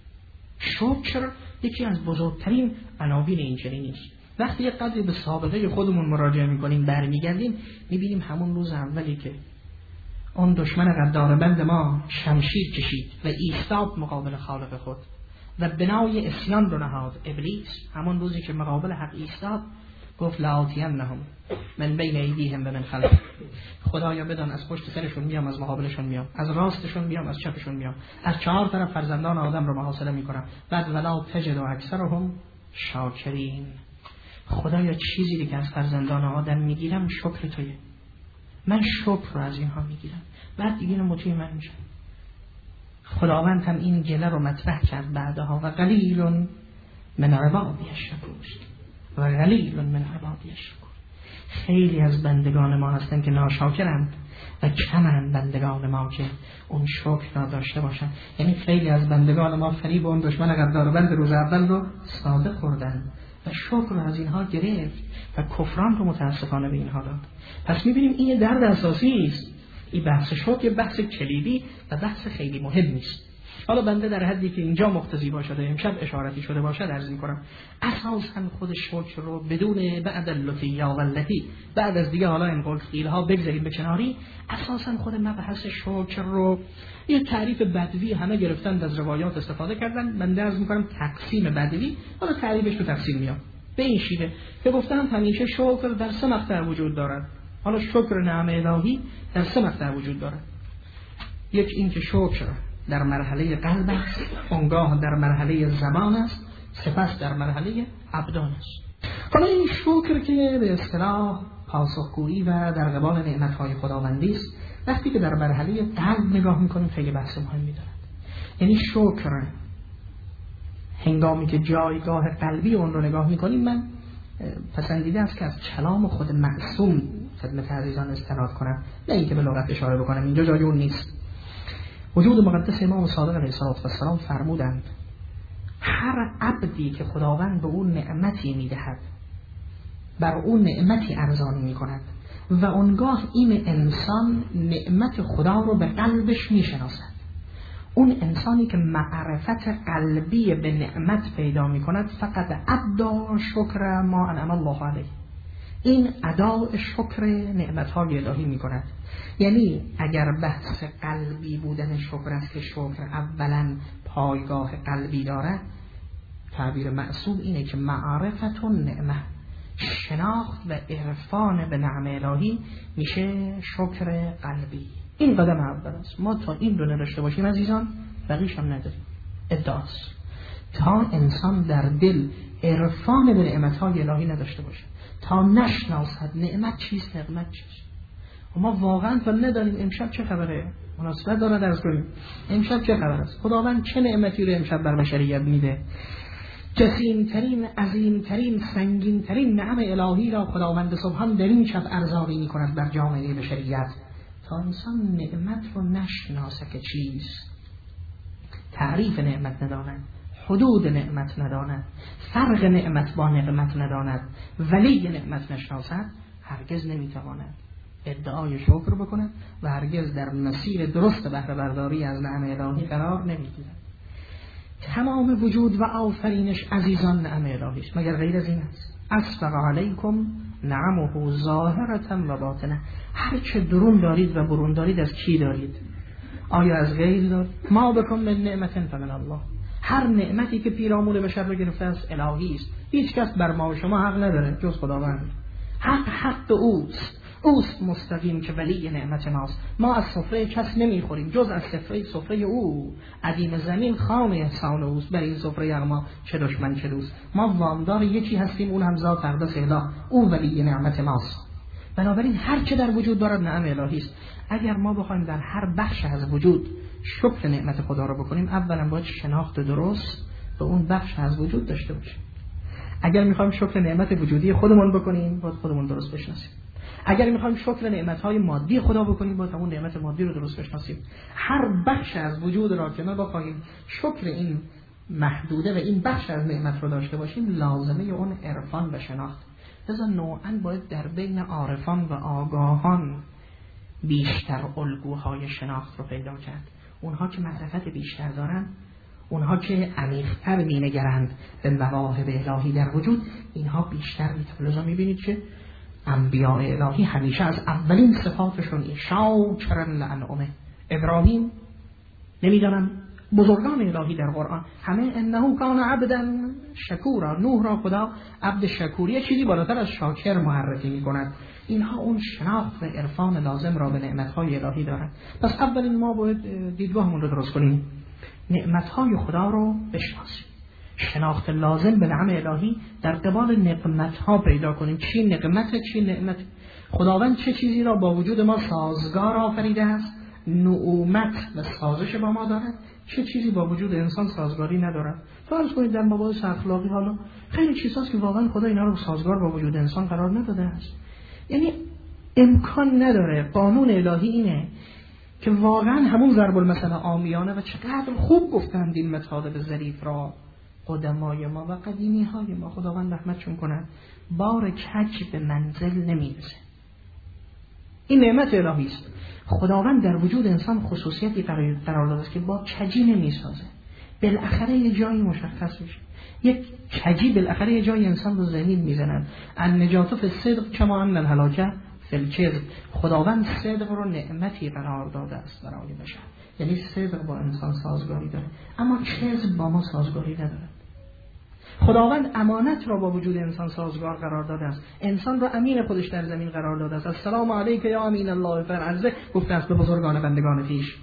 شکر یکی از بزرگترین عناوین این چنینی است. وقتی یک قدری به سابقه خودمون مراجعه می‌کنیم، برمیگردیم، می‌بینیم همون روز اولی که اون دشمن غدار بند ما شمشیر کشید و ایستاد مقابل خالق خود و بنای اسیان رو نهاد ابلیس، همون روزی که مقابل حق ایستاد گفت لآتینهم من بین ایدیهم و من خلفهم، خدایا بدان از پشت سرشون میام، از مقابلشون میام، از راستشون میام، از چپشون میام، از چهار طرف فرزندان آدم رو محاصره میکنم، بعد ولا تجد اکثرهم شاکرین، خدایا چیزی که از فرزندان آدم میگیرم شکر تویه، من شکر رو از اینها میگیرم، بعد دیگه اینو مطیع من میشم. خداوند هم این گله رو مطرح کرد بعدها و قلیل من عبادی الشکور و قلیل من عبادی الشکور. خیلی از بندگان ما هستن که ناشاکرند و کمند بندگان ما که اون شکر را داشته باشن. یعنی خیلی از بندگان ما فریب اون دشمن غدار بند روز اول رو ساده خوردن و شکر رو از اینها گرفت و کفران رو متاسفانه به اینها داد. پس میبینیم این درد اساسی است. این بحث شکر بحث کلیدی و بحث خیلی مهمی است. حالا بنده در حدی که اینجا مقتضی باشد امشب اشارتی شده باشد عرض می‌کنم اساساً خود شکر رو بدون بعد اللطی و اللتی بعد از دیگه حالا این قول قیل‌ها بگذاریم به کناری، اساساً خود مبحث شکر رو یه تعریف بدوی همه گرفتن از روایات استفاده کردن. بنده عرض می‌کنم تقسیم بدوی، حالا تعریفش تو تفصیل میاد به این شیوه که گفتم همیشه شکر در سه مقطع وجود دارد. حالا شکر نعمه الهی در سه مقطع وجود دارد. یک این که شکر در مرحله قلب است، اونگاه در مرحله زبان است، سپس در مرحله ابدان است. حالا این شکر که به اصطلاح پاسخگویی و در قبال نعمت‌های خداوندی است، وقتی که در مرحله قلب نگاه می‌کنیم خیلی بحث مهمی دارد. یعنی شکر هنگامی که جایگاه قلبی اون رو نگاه می‌کنیم، من پسندیده است که از کلام خود معصوم خدمت عزیزان استناد کنم، نه اینکه به لغت اشاره بکنم، اینجا جای اون نیست. وجود مقدس امام صادق علیه السلام فرمودند هر عبدی که خداوند به اون نعمتی میدهد بر اون نعمتی ارزانی میکند و اونگاه این انسان نعمت خدا رو به قلبش میشناسد، اون انسانی که معرفت قلبی به نعمت پیدا میکند فقط ابدا شکر ما انعم الله علیه، این اداء شکر نعمت‌های الهی می‌کند. یعنی اگر بحث قلبی بودن شکر است که شکر اولاً پایگاه قلبی دارد، تعبیر معصوم اینه که معرفت نعمه، شناخت و عرفان به نعمه الهی میشه شکر قلبی. این قدم اول است. ما تا این رو نداشته باشیم عزیزان بقیش هم نداریم. ادعاست تا انسان در دل عرفان به نعمت‌های الهی نداشته باشه، تا نشناسد نعمت چیست، نعمت چیست. و ما واقعا تا ندانیم امشب چه خبره، مناسبت داره درس کنیم امشب چه خبر است، خداوند چه نعمتی رو امشب بر بشریت میده. جسیمترین، عظیمترین، سنگینترین نعم الهی را خداوند سبحان در این شب ارزانی میکند بر جامعه بشریت. تا انسان نعمت رو نشناسه که چیست، تعریف نعمت نداند، حدود نعمت نداند، فرق نعمت با نعمت نداند، ولی نعمت نشناسد، هرگز نمیتواند ادعای شکر بکند و هرگز در مسیر درست بهره برداری از نعمه الهی قرار نمیگیرد. تمام وجود و آفرینش عزیزان نعمه الهی است، مگر غیر از این است؟ اسبغ علیکم نعمه ظاهرة و باطنه. هر چه درون دارید و برون دارید از کی دارید؟ آیا از غیر دارید؟ ما بکن من نعمت فمن الله. هر نعمتی که پیرامون بشر رو گرفته است الهی است، هیچ کس بر ما و شما حق نداره جز خداوند. حق حق اوست، اوست مستقیم که ولی نعمت ماست. ما از سفره کس نمیخوریم جز از سفره سفره او. عدیم زمین خام احسان اوست، بر این سفره ما چه دشمن چه دوست. ما وامدار یکی هستیم، اون هم ذات اقدس اله، او ولی نعمت ماست. بنابراین هر چه در وجود دارد نعم الهی است. اگر ما بخوایم در هر بخش از وجود شکر نعمت خدا رو بکنیم، اولا باید شناخت درست به اون بخش از وجود داشته باشیم. اگر میخوایم شکر نعمت وجودی خودمون بکنیم، باید خودمون درست بشناسیم. اگر میخوایم شکر نعمت‌های مادی خدا بکنیم، باید همون نعمت مادی رو درست بشناسیم. هر بخش از وجود را که ما بخوایم شکر این محدوده و این بخش از نعمت رو داشته باشیم، لازمه اون عرفان و شناخت. لذا نوعاً باید در بین عارفان و آگاهان بیشتر الگوهای شناخت رو پیدا کرد. اونها که معرفت بیشتر دارن، اونها که عمیق‌تر می‌نگرند به مواهب الهی در وجود، اینها بیشتر می‌تونن. لذا می‌بینید که انبیاء الهی همیشه از اولین صفاتشون این شاکرا لانعمه. ابراهیم، نمیدانم بزرگان الهی در قرآن همه انه کان عبدا شکورا، نوح را خدا عبد شکوری چیزی بالاتر از شاکر معرفی می‌کند. اینها اون شناخت و عرفان لازم را به نعمت‌های الهی دارند. پس اولین ما باید دیدگاهمون رو درست کنیم، نعمت‌های خدا رو بشناسیم، شناخت لازم به نعم الهی در قبال نقمت‌ها پیدا کنیم. چی نقمت، چی نعمت؟ خداوند چه چیزی را با وجود ما سازگار آفریده است، نعومت و سازش با ما دارد، چه چیزی با وجود انسان سازگاری ندارد. فرض کنید در مباحث اخلاقی حالا خیلی چیزاست که واقعا خدا اینا رو سازگار با وجود انسان قرار نداده است. یعنی امکان نداره. قانون الهی اینه که واقعا همون ضرب المثل عامیانه و چقدر خوب گفتند این مطالب ظریف را قدمای ما و قدیمی های ما، خداوند رحمتشون کند، بار کج به منزل نمیرسه. این نعمت الهی است. خداوند در وجود انسان خصوصیتی قرار داده است که با کجی نمیسازه. بالاخره یه جایی مشخص میشه. یک کجی بالاخره یه جایی انسان رو زمین میزنن. النجات فی الصدق کما ان الهلاک فی الکذب. خداوند صدق رو نعمتی قرار داده است برای بشر. یعنی صدق با انسان سازگاری داره، اما کذب با ما سازگاری نداره. خداوند امانت را با وجود انسان سازگار قرار داده است. انسان را امین خودش در زمین قرار داده است. السلام علیک یا امین الله فی الارض گفته است به بزرگان بندگان پیش.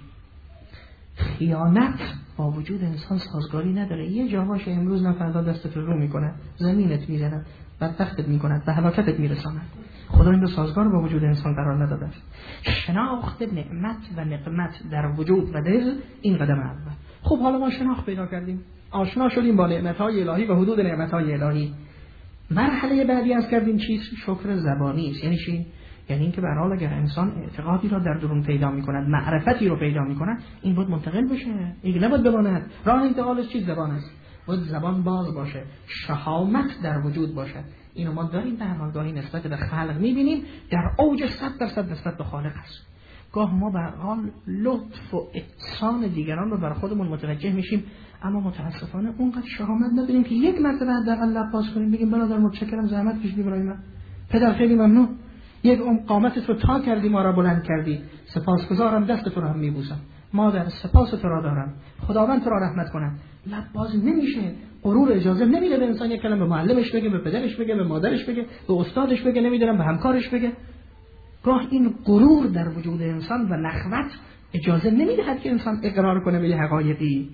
خیانت با وجود انسان سازگاری نداره. یه جا باشه امروز نه فردا دستت رو میکنه، زمینت میزنه، بدبختت میکنه، به هلاکتت میرسونه. خدا این رو سازگار با وجود انسان قرار نداده است. شناخت نعمت و نقمت در وجود و در این قدم اول. خب حالا ما شناخت پیدا کردیم، آشنا شدیم با نعمت‌های الهی و حدود نعمت‌های الهی. مرحله بعدی از کردیم چیست؟ شکر زبانی است. یعنی چی؟ یعنی اینکه به هر حال اگر انسان اعتقادی را در درون پیدا می‌کند، معرفتی رو پیدا می‌کند، این بود منتقل بشه. این نبود بماند. راه انتقالش چیز زبان است. باید زبان باز باشه، شهامت در وجود باشد. اینو ما داریم در حالگاهی نسبت به خلق می‌بینیم در اوج صد درصد نسبت به خالق است. گاه ما به هر حال لطف و احسان دیگران رو بر خودمون متوجه میشیم، اما متاسفانه اونقدر شهامت نداریم که یک مرتبه حداقل لب باز کنیم بگیم برادر متشکرم زحمت کشیدی برای من، پدر خیلی ممنون، یک عمر قامتت رو تا کردی ما را بلند کردی، سپاسگزارم، دست تو رو هم میبوسم، مادر سپاس تو را دارم، خداوند تو را رحمت کنه. لب باز نمیشه، غرور اجازه نمیده به انسان یک کلمه به معلمش بگه، به پدرش بگه، به مادرش بگه، به استادش بگه، نمیدونم به همکارش بگه. گاه این غرور در وجود انسان و نخوت اجازه نمیدهد که انسان اقرار کنه به یه حقایقی.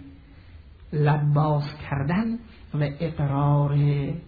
لب باز کردن و اقرار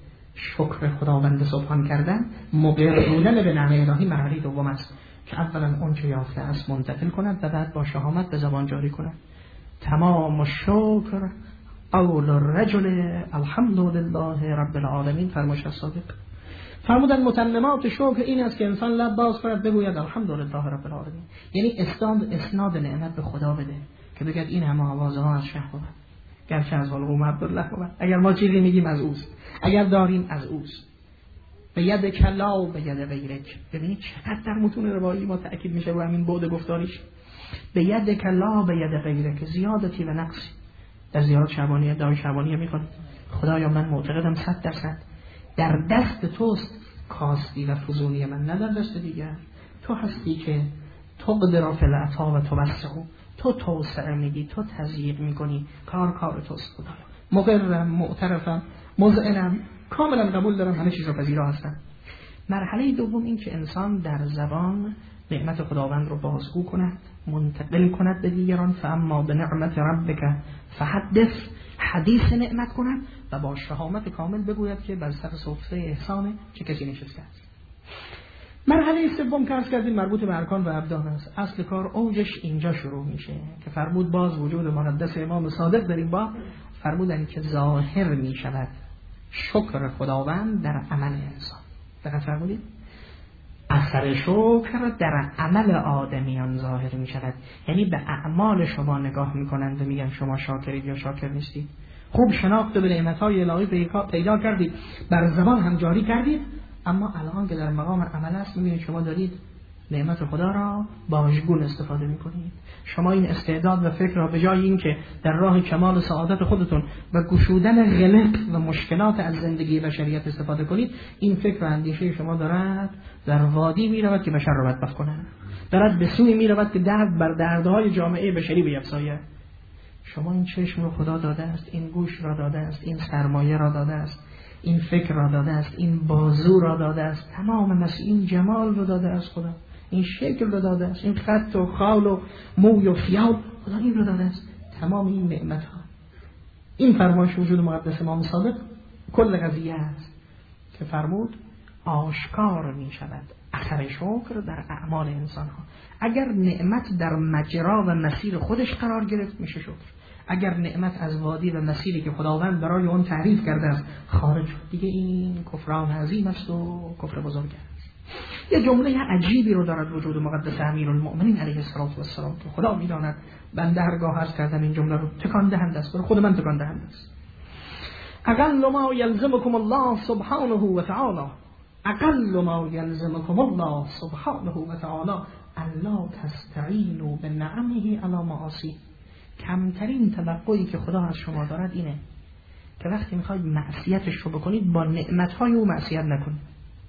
شکر خداوند سبحان کردن، مقر بودن به نعمت الهی مرحله دوم است که اولا اون چه یافته است منتقل کند و بعد با شهامت به زبان جاری کند. تمام شکر قول الرجل الحمد لله رب العالمین. فرمایش صادق فرمودن متممات شکر این است که انسان لب باز کند بگوید الحمدلله رب العالمین، یعنی اسناد اسناد نعمت به خدا بده که بگید این همه آوازه ها از شه بود، گرچه از حلقوم عبدالله بود. اگر ما چیزی میگیم از اوست، اگر داریم از اوست. به ید کلا و به ید غیرک. ببینید چقدر در متون روایی ما تأکید میشه رو همین بعد گفتاریش. به ید کلا و به ید غیرک، زیادتی و نقصی. در زیارت شعبانیه دعای شعبانیه میخواد خدایا من معتقدم صد درصد در دست توست کاستی و فزونی من، نه در دست دیگر. تو هستی که تو قدر فی العطا و توسع، تو توسعه میدی، تو تضییق میکنی، کار کار توست خدایا. مقرم، معترفم، مذعنم، کاملا قبول دارم، همه چیز رو پذیرا هستم. مرحله دوم این که انسان در زبان نعمت خداوند رو بازگو کند، منتقل کند به دیگران. فاما به نعمت ربک فحدث، حدیث نعمت کند و با شهامت کامل بگوید که بر سر سفره احسان چه کسی نشسته است. مرحله سوم که عرض کردیم مربوط به ارکان و ابدان است. اصل کار اوجش اینجا شروع میشه که فرمود باز وجود مقدس امام صادق در این باب فرمودن که ظاهر میشود شکر خداوند در عمل انسان. دقیق فرمودید؟ اثر شکر در عمل آدمیان ظاهر می شود. یعنی به اعمال شما نگاه می کنند و میگن شما شاکرید یا شاکر نیستید. خوب شناخت به نعمت‌های الهی پیدا کردید، بر زبان هم جاری کردید، اما الان که در مقام عمل است می‌بینید شما دارید نعمت خدا را باجگون استفاده می‌کنید. شما این استعداد و فکر را به جای این که در راه کمال سعادت خودتون و گشودن غلق و مشکلات از زندگی بشریت استفاده کنید، این فکر و اندیشه شما دارد در وادی می‌رود که بشر را بدبخت کنند، دارد به سوی می‌رود که درد بر دردهای جامعه بشری بیفزاید. شما این چشم رو خدا داده است، این گوش را داده است، این سرمایه را داده است، این فکر را داده است، این بازو را داده است، تمام مثل این جمال رو داده است خدا، این شکل رو داده است، این خط و خال و موی و خیال خدا این رو داده است، تمام این نعمت ها. این فرمایش وجود مقدس امام صادق کل قضیه است که فرمود آشکار می شود اثر شکر در اعمال انسان ها. اگر نعمت در مجرا و مسیر خودش قرار گرفت میشه شکر. اگر نعمت از وادی و مسیری که خداوند برای اون تعریف کرده است خارج شد، دیگه این کفران عظیم است و کفر بزرگ است. یه جمله عجیبی رو دارد وجود مقدس امیرالمؤمنین علیه السلام و السلام که خدا می‌داند بنده هرگاه عرض کردم این جمله رو تکان دهنده است، برای خود من تکان دهنده است. اقل ما یلزمکم الله سبحانه و تعالی اقل ما یلزمکم الله سبحانه و تعالی الا تستعینوا بنعمه علی معاصی. کمترین توقعی که خدا از شما دارد اینه که وقتی میخواید معصیتش رو بکنید با نعمتهای او معصیت نکنید.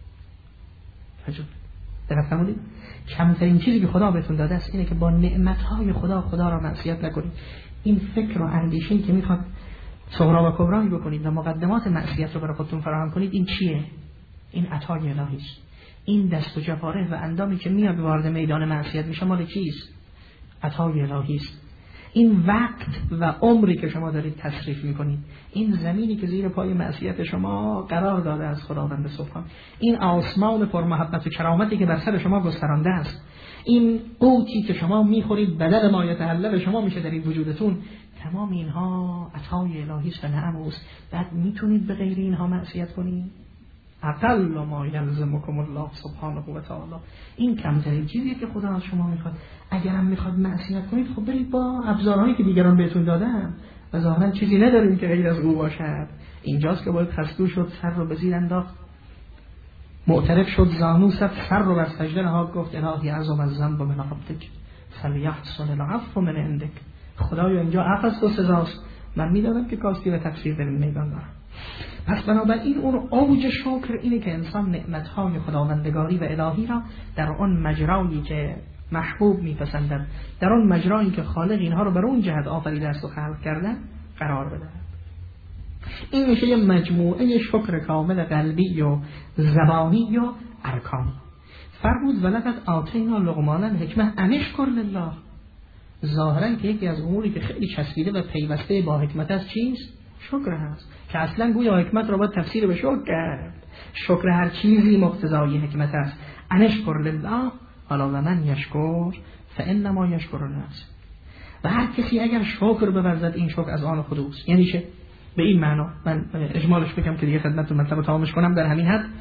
دقت فرمودید؟ کمترین چیزی که خدا بهتون داده است اینه که با نعمتهای خدا خدا را معصیت نکنید. این فکر و اندیشه‌ای که میخواد صغرا و کبرایی بکنید و مقدمات معصیت رو برای خودتون فراهم کنید، این چیه؟ این عطای الهی است. این دست و جواره و اندامی که میاد وارد میدان معصیت میشه مال چیست؟ عطای الهی است. این وقت و عمری که شما دارید تصریف میکنید، این زمینی که زیر پای معصیت شما قرار داده از خداوند سبحان، این آسمان پر محبت و کرامتی که بر سر شما گسترانده است، این قوتی که شما میخورید بدل ما یتحلل شما میشه در این وجودتون، تمام اینها عطای الهی است و نعم اوست. بعد میتونید به غیر اینها معصیت کنید؟ اقل ما یلزمکم الله سبحانه و تعالی. این کمترین چیزیه که خدا از شما میخواد. اگرم میخواد معصیت کنید، خب برید با ابزارهایی که دیگران بهتون دادن و ظاهرا چیزی نداریم که غیر از او باشد. اینجاست که باید خستو شد، سر رو به زیر انداخت، معترف شد، زانو زد، سر رو بر سجده نهاد، گفت الهی عظم الذنب من عبدک فلیحصل العفو من عندک. خدایا اینجا عفو است و سزاست، من میدانم که کاستی و تقصیر در این میدان دارم. پس بنابراین اون اوج شکر اینه که انسان نعمتهای خداوندگاری و الهی را در اون مجرایی که محبوب میپسندد، در اون مجرایی که خالق اینها رو بر اون جهت آفریده است و خلق کرده قرار بده. این میشه یه مجموعه شکر کامل قلبی و زبانی و ارکانی. فرمود ولقد آتینا لقمان الحکمه ان اشکر لله. ظاهرا که یکی از اموری که خیلی چسبیده و پیوسته با حکمت است چیست؟ شکر هست، که اصلا گویا حکمت را باید تفسیر به شکر کرد. شکر هر چیزی مقتضای حکمت است. ان اشکر لله، حالا و من یشکر فانما یشکر لنفسه. و هر کسی اگر شکر بورزد این شکر از آن خود اوست. یعنی چه؟ به این معنا من اجمالش بگم که دیگه خدمتتون مطلب تمامش کنم در همین حد.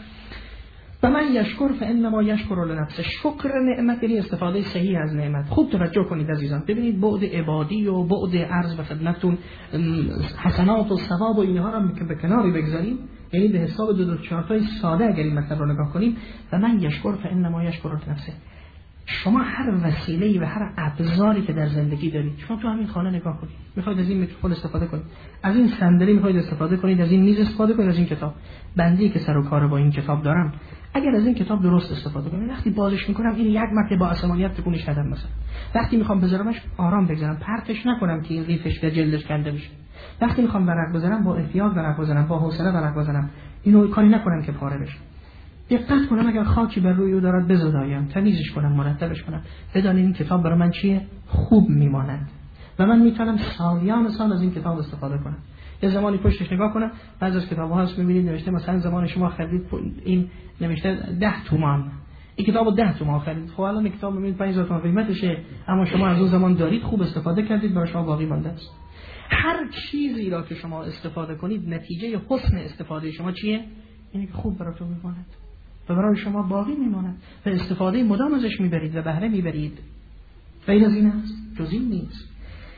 و من یشکر فانما یشکر لنفسه. شکر نعمت یعنی استفاده صحیح از نعمت. خوب توجه کنید عزیزان، ببینید بعد عبادی و بعد عرض به خدمتتون حسنات و ثواب و اینها را به کناری بگذارید، یعنی به حساب دو دو چهار تای ساده اگر این مطلب رو نگاه کنیم، و من یشکر فانما یشکر لنفسه. شما هر وسیله‌ای و هر ابزاری که در زندگی دارید، شما تو همین خانه نگاه کنید، میخواید از این میکروفون استفاده کنید، از این صندلی میخواید استفاده کنید، از این میز استفاده کنید، از این کتاب. بندی که سر و کار با این کتاب دارم، اگر از این کتاب درست استفاده کنم، وقتی بازش میکنم این یک مرتبه با عصبانیت تکونش ندم، مثلا وقتی میخوام بذارمش آرام بگذارم، پرتش نکنم که این ریفش و جلدش کنده بشه. وقتی میخوام ورق بزنم با احتیاط ورق بزنم، با حوصله ورق بزنم، اینو کاری نکنم که پاره بشه. دقت کنم اگر خاکی بر روی او دارد بزدایم، تمیزش کنم، مرتبش کنم. بدانید این کتاب برای من چیه؟ خوب میماند و من میتونم سالیان سال از این کتاب استفاده کنم. یه زمانی پشتش نگاه کنم، بعضی از کتاب‌ها هست می‌بینید نوشته مثلا زمان شما خرید این نوشته ده تومان، این کتابو ده تومان خرید. خب الان کتاب می‌بینید پنج هزار تومان قیمتشه، اما شما از اون زمان دارید، خوب استفاده کردید، برای شما باقی مانده است. هر چیزی را که شما استفاده کنید، نتیجه حسن استفاده شما چیه؟ اینه که خوب براتون میماند و برای شما باقی میماند و استفاده مدام ازش میبرید و بهره میبرید. غیر از این است، جز این نیست.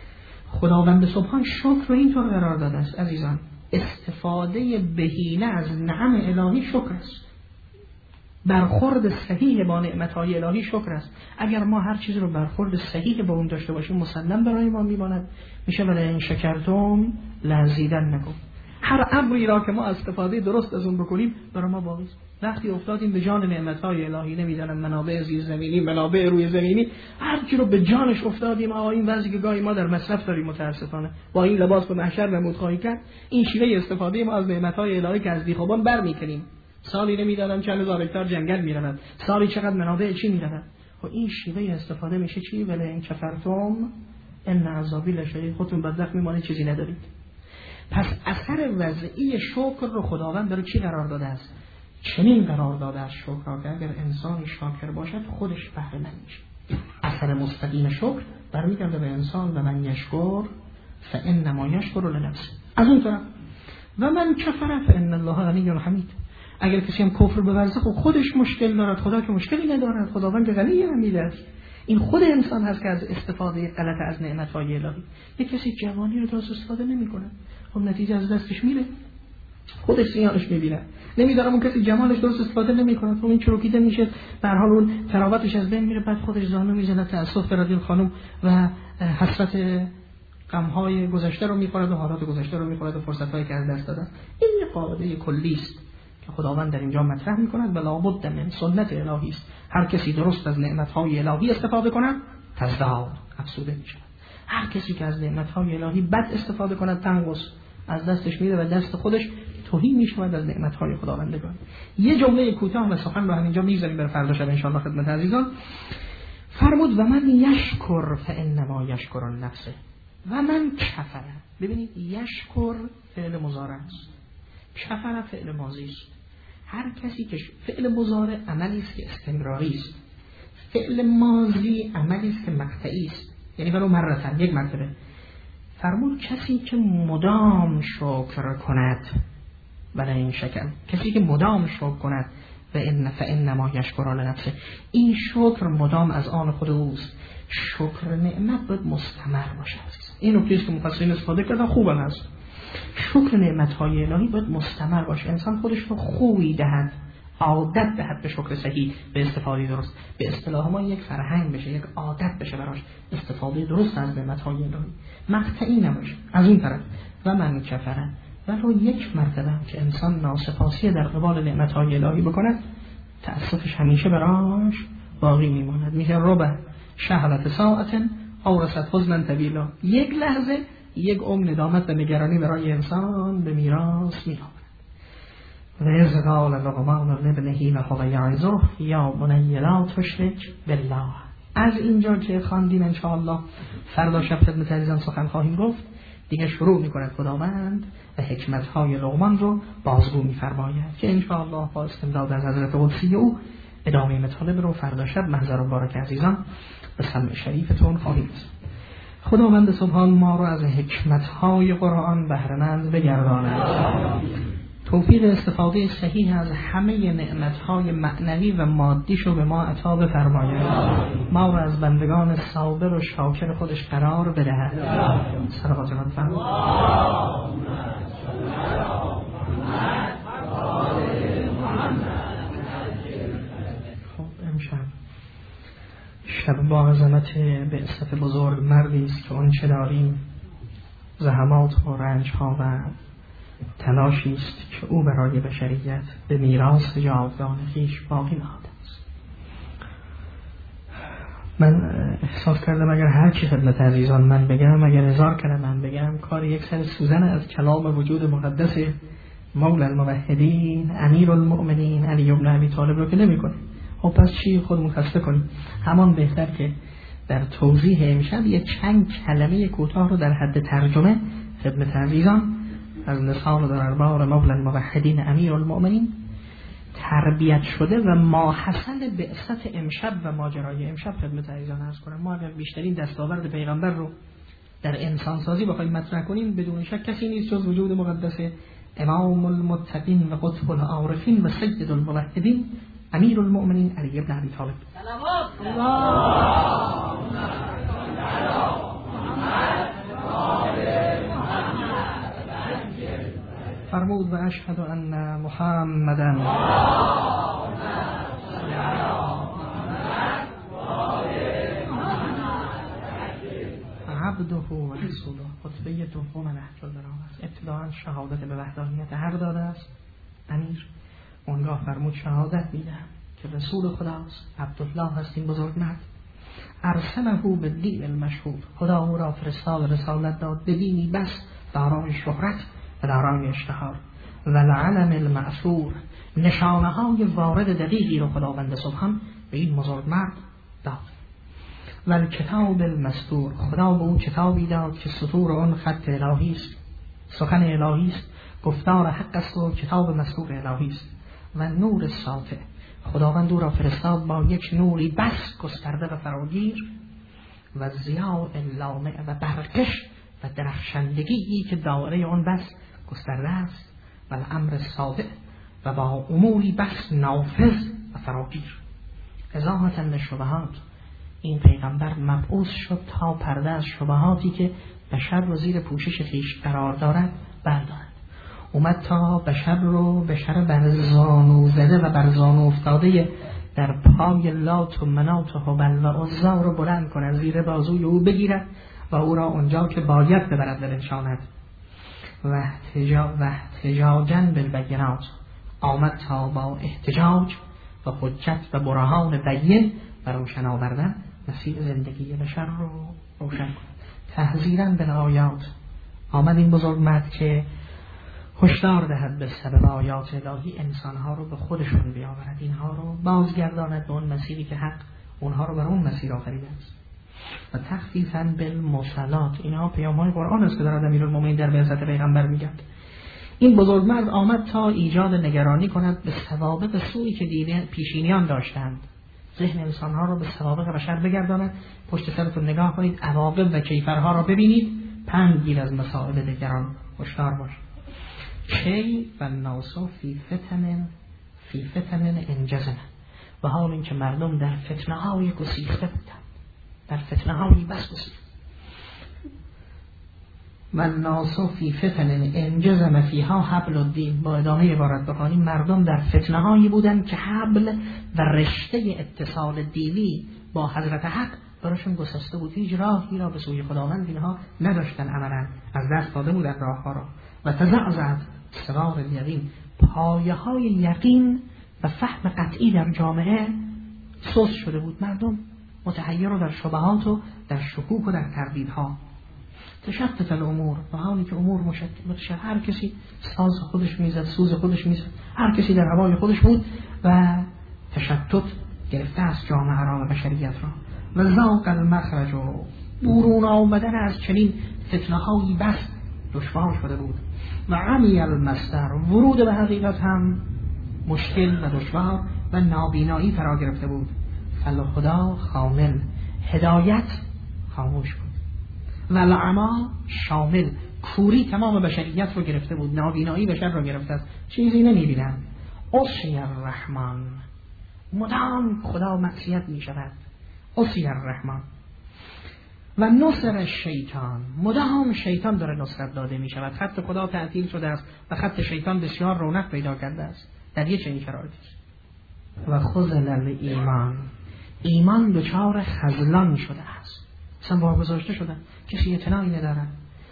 خداوند سبحان شکر رو اینطور قرار داده است عزیزان، استفاده بهینه از نعم الهی شکر است، برخورد صحیح با نعمتهای الهی شکر است. اگر ما هر چیز رو برخورد صحیح با اون داشته باشیم، مسلم برای ما میماند. میشه ولی این شکرتم لازیدن نکن. هر امری را که ما استفاده درست از اون بکنیم برای ما باقی است. وقتی افتادیم به جان نعمتهای الهی، نمیدونم منابع زیر زمینی، منابع روی زمینی، هر چی رو به جانش افتادیم، آقا این وضعی که گاهی ما در مصرف داریم متاسفانه، با این لباس به محشر نمود خواهی کرد، این شیوه استفاده ما از نعمتهای الهی که از بیخوبان برمیکنیم. سالی نمیدونم چند هزار هکتار جنگل میرود، سالی چقدر منابع چی میرود، و این شیوه استفاده میشه چی؟ ولی این کفرتم ان عذابی لشدید، خودتون بدبخت میمانید، چیزی ندارید. پس اثر وضعی شکر رو خداوند برای چی قرار داده است؟ چنین قرار داده است شکر که اگر انسانی شاکر باشد خودش بهره مند میشه. اثر مستقیم شکر برمیگرده به انسان و من یشکر فانما یشکر لنفسه. از اون طرف و من کفر فان الله غنی حمید. اگر کسی هم کفر بورزه خب خودش مشکل دارد، خدا که مشکلی ندارد، خداوند غنی حمید است. این خود انسان هست که از استفاده غلط از نعمت‌های الهی، یک کسی جوانی رو درست استفاده نمی‌کنه، خب نتیجه از دستش میره. خودش زیانش میبینه. نمیدارم اون کسی جمالش درست استفاده نمیکنه، اون چروکیده میشه، به هر حال اون تراوتش از بین میره، بعد خودش زانو میزنه، تأسف به رادیل خانم و حسرت غم‌های گذشته رو می‌خورد و حالات گذشته رو می‌خورد و فرصت‌هایی که از دست دادن. این یه قاعده کلی است که خداوند در اینجا مطرح می‌کند و لابد من سنت الهی است. هر کسی درست از نعمت‌های الهی استفاده کند تزداد، افزوده می‌شود. هر کسی که از نعمت‌های الهی بد استفاده کند تنقص، از دستش میره و دست خودش تهی می‌شود از نعمت‌های خداوندگان. یه جمله کوتاه و سخن رو همینجا می‌ذاریم برای فردا شب ان شاءالله خدمت عزیزان. فرمود و من یشکر فانما یشکر النفس و من کفر. ببینید یشکر فعل مضارع است، کفر فعل ماضی است. هر کسی که فعل مضارع عملی است که استمراری است، فعل ماضی عملی است که مقطعی است، یعنی ولو مرتن، یک مرتبه. فرمود کسی که مدام شکر کند، ولی این شکل کسی که مدام شکر کند و ان فانما یشکر لنفسه، این شکر مدام از آن خود اوست. شکر نعمت باید مستمر باشه. این نکته است که مفسرین استفاده کردن، خوبم هست. شکر نعمت‌های الهی باید مستمر باشه. انسان خودش رو خوبی دهد، عادت دهد به شکر صحیح، به استفاده درست. به اصطلاح ما یک فرهنگ بشه، یک عادت بشه براش استفاده درست از نعمت‌های الهی، مقطعی نباشه. از اون طرف و من کفر، ولو یک مرتبه که انسان ناسپاسی در قبال نعمت‌های الهی بکند، تأسفش همیشه براش باقی میماند. میشه ربع شهرت ساعت اورثت حزنا طویلا، یک لحظه یک عمر ندامت و نگرانی برای انسان به میراث میآورد. و اذ قال لقمان لابنه و هو یعظه یا بنی لا تشرک بالله. از اینجا که خواندیم ان شاء الله فردا شب خدمت عزیزان سخن خواهیم گفت، دیگه شروع میکند خداوند و حکمت‌های لقمان رو بازگو می‌فرماید که ان شاء الله با استمداد از حضرت قدسی او ادامه مطالب رو فردا شب محضر مبارک عزیزان به سمع شریفتون خواهیم رسید. خداوند سبحان ما رو از حکمت‌های قرآن بهره‌مند بگرداند، توفیق استفاده صحیح از همه نعمت‌های معنوی و مادیشو به ما عطا بفرماید، ما رو از بندگان صابر و شاکر خودش قرار بدهد. صلوات الله فرمایید. شب با عظمت بعثت بزرگ مردی است که آنچه داریم زحمات و رنج‌ها و تلاشی است که او برای بشریت به میراث جاودان خویش باقی نهاده است. من احساس کردم اگر هر چی خدمت عزیزان من بگم، اگر هزار کلمه من بگم، کار یک سر سوزن از کلام وجود مقدس مولا الموحدین امیر المؤمنین علی بن ابی طالب رو که نمی‌کنه. خب پس چی خودمون خسته کنیم؟ همان بهتر که در توضیح امشب یه چند کلمه کوتاه رو در حد ترجمه خدمت عزیزان از لسان در اربار مولا الموحدین امیر المؤمنین تربیت شده و ماحصل بعثت امشب و ماجرای امشب خدمت عزیزان عرض کنم. ما اگر بیشترین دستاورد پیغمبر رو در انسانسازی بخوایم مطرح کنیم، بدون شک کسی نیست جز وجود مقدس امام المتقین و قطب العارفین و سید الموحدین امیر المؤمنین علی بن ابی طالب. سلامات فرمود و اشهد ان محمدن عبده و رسوله. خطبه دوم نهج البلاغه است. ابتداء شهادت به وحدانیت هر داده است امیر، اونگاه فرمود شهادت میدهم که رسول خداست، عبدالله هست این بزرگ مرد. ارسله بالدین المشهود، خدا او را فرستاد رسالت داد به دینی بس دارای شهرت و دارای اشتهار و العلم المأثور، نشانه های وارد دقیقی رو خداوند سبحان به این بزرگ مرد داد. و الکتاب المسطور، خدا به او کتابی داد که سطور آن خط الهی است، سخن الهی است، گفتار حق است و کتاب مسطور الهی است. و نور ساطع، خداوند او را فرستاد با یک نوری بس گسترده و فراگیر و ضیاء لامع و برقش و درخشندگی که دایره آن بس گسترده است و الامر ساطع و با اموری بس نافذ و فراگیر. ازاحة للشبهات، این پیغمبر مبعوث شد تا پرده از شبهاتی که بشر رو زیر پوشش خویش قرار دارد بردارد. اومد تا بشر رو بشر برزانو زده و برزانو افتاده در پای لات و منات و هبل و عزا رو بلند کنه، زیر بازوی او بگیرد و او را اونجا که باید ببرد بنشاند. و احتجاجاً بالبینات، آمد تا با احتجاج و حجت و برهان بین و روشن آوردن مسیر زندگی بشر رو روشن کند. تحذیراً بالآیات، آمد این بزرگ مرد که هشدار دهد به سبب آیات الهی انسانها رو به خودشون بیاورد، اینها رو بازگرداند به اون مسیری که حق اونها رو بر اون مسیر آفریده است. و تخفیفاً بالمرسلات، اینها پیام‌های قرآن است که دارد امیرالمومنین در بعثت پیغمبر میگد. این بزرگمرد آمد تا ایجاد نگرانی کند به سوابق سوئی که دیده پیشینیان داشتند، ذهن انسانها رو به سوابق بشر بگرداند. پشت سرتون نگاه کنید، عواقب و کیفرها را ببینید، پند گیر از مصائب دیگران، هشدار باش. شی و ناسو فی فتن فی فتن انجزم، و حال این که مردم در فتنه های گسیخته بودند، در فتنه های بس گسیخته. و ناسو فی فتن انجزم فیها حبل الدین، با ادامه عبارت بخوانیم، مردم در فتنه هایی بودند که حبل و رشته اتصال دینی با حضرت حق براشون گسسته بود، هیچ راهی را به سوی خداوند اینها نداشتن، عملا از دست داده بودن راهها را. و تزعزعت سرار الیقین، پایه های یقین و فهم قطعی در جامعه سوس شده بود، مردم متحیر و در شبهات و در شکوک و در تردیدها. تشتت الامور، و حالی که امور متشتت، هر کسی ساز خودش میزد، سوز خودش میزد، هر کسی در هوای خودش بود و تشتت گرفته از جامعه را و بشریت را. و ذاق المخرج، و برون آمدن از چنین فتنه‌هایی بس دشوار شده بود. و عمی المصدر، ورود به حقیقت هم مشکل و دشوار و نابینایی فرا گرفته بود. فالخدا خامل، هدایت خاموش بود. و العما شامل، کوری تمام بشریت رو گرفته بود، نابینایی بشر رو گرفته است، چیزی نمی‌بینن. عصی الرحمن، مدام خدا معصیت می شود. عصی الرحمن. و نصر شیطان، مدام شیطان داره نصرت داده می شود، خط خدا تعطیل شده است و خط شیطان بسیار رونق پیدا کرده است در یک چنین شرایطی. و خذل الایمان، ایمان دچار خذلان شده است، اصلا واگذاشته شده، کسی اطلاعی ندارد.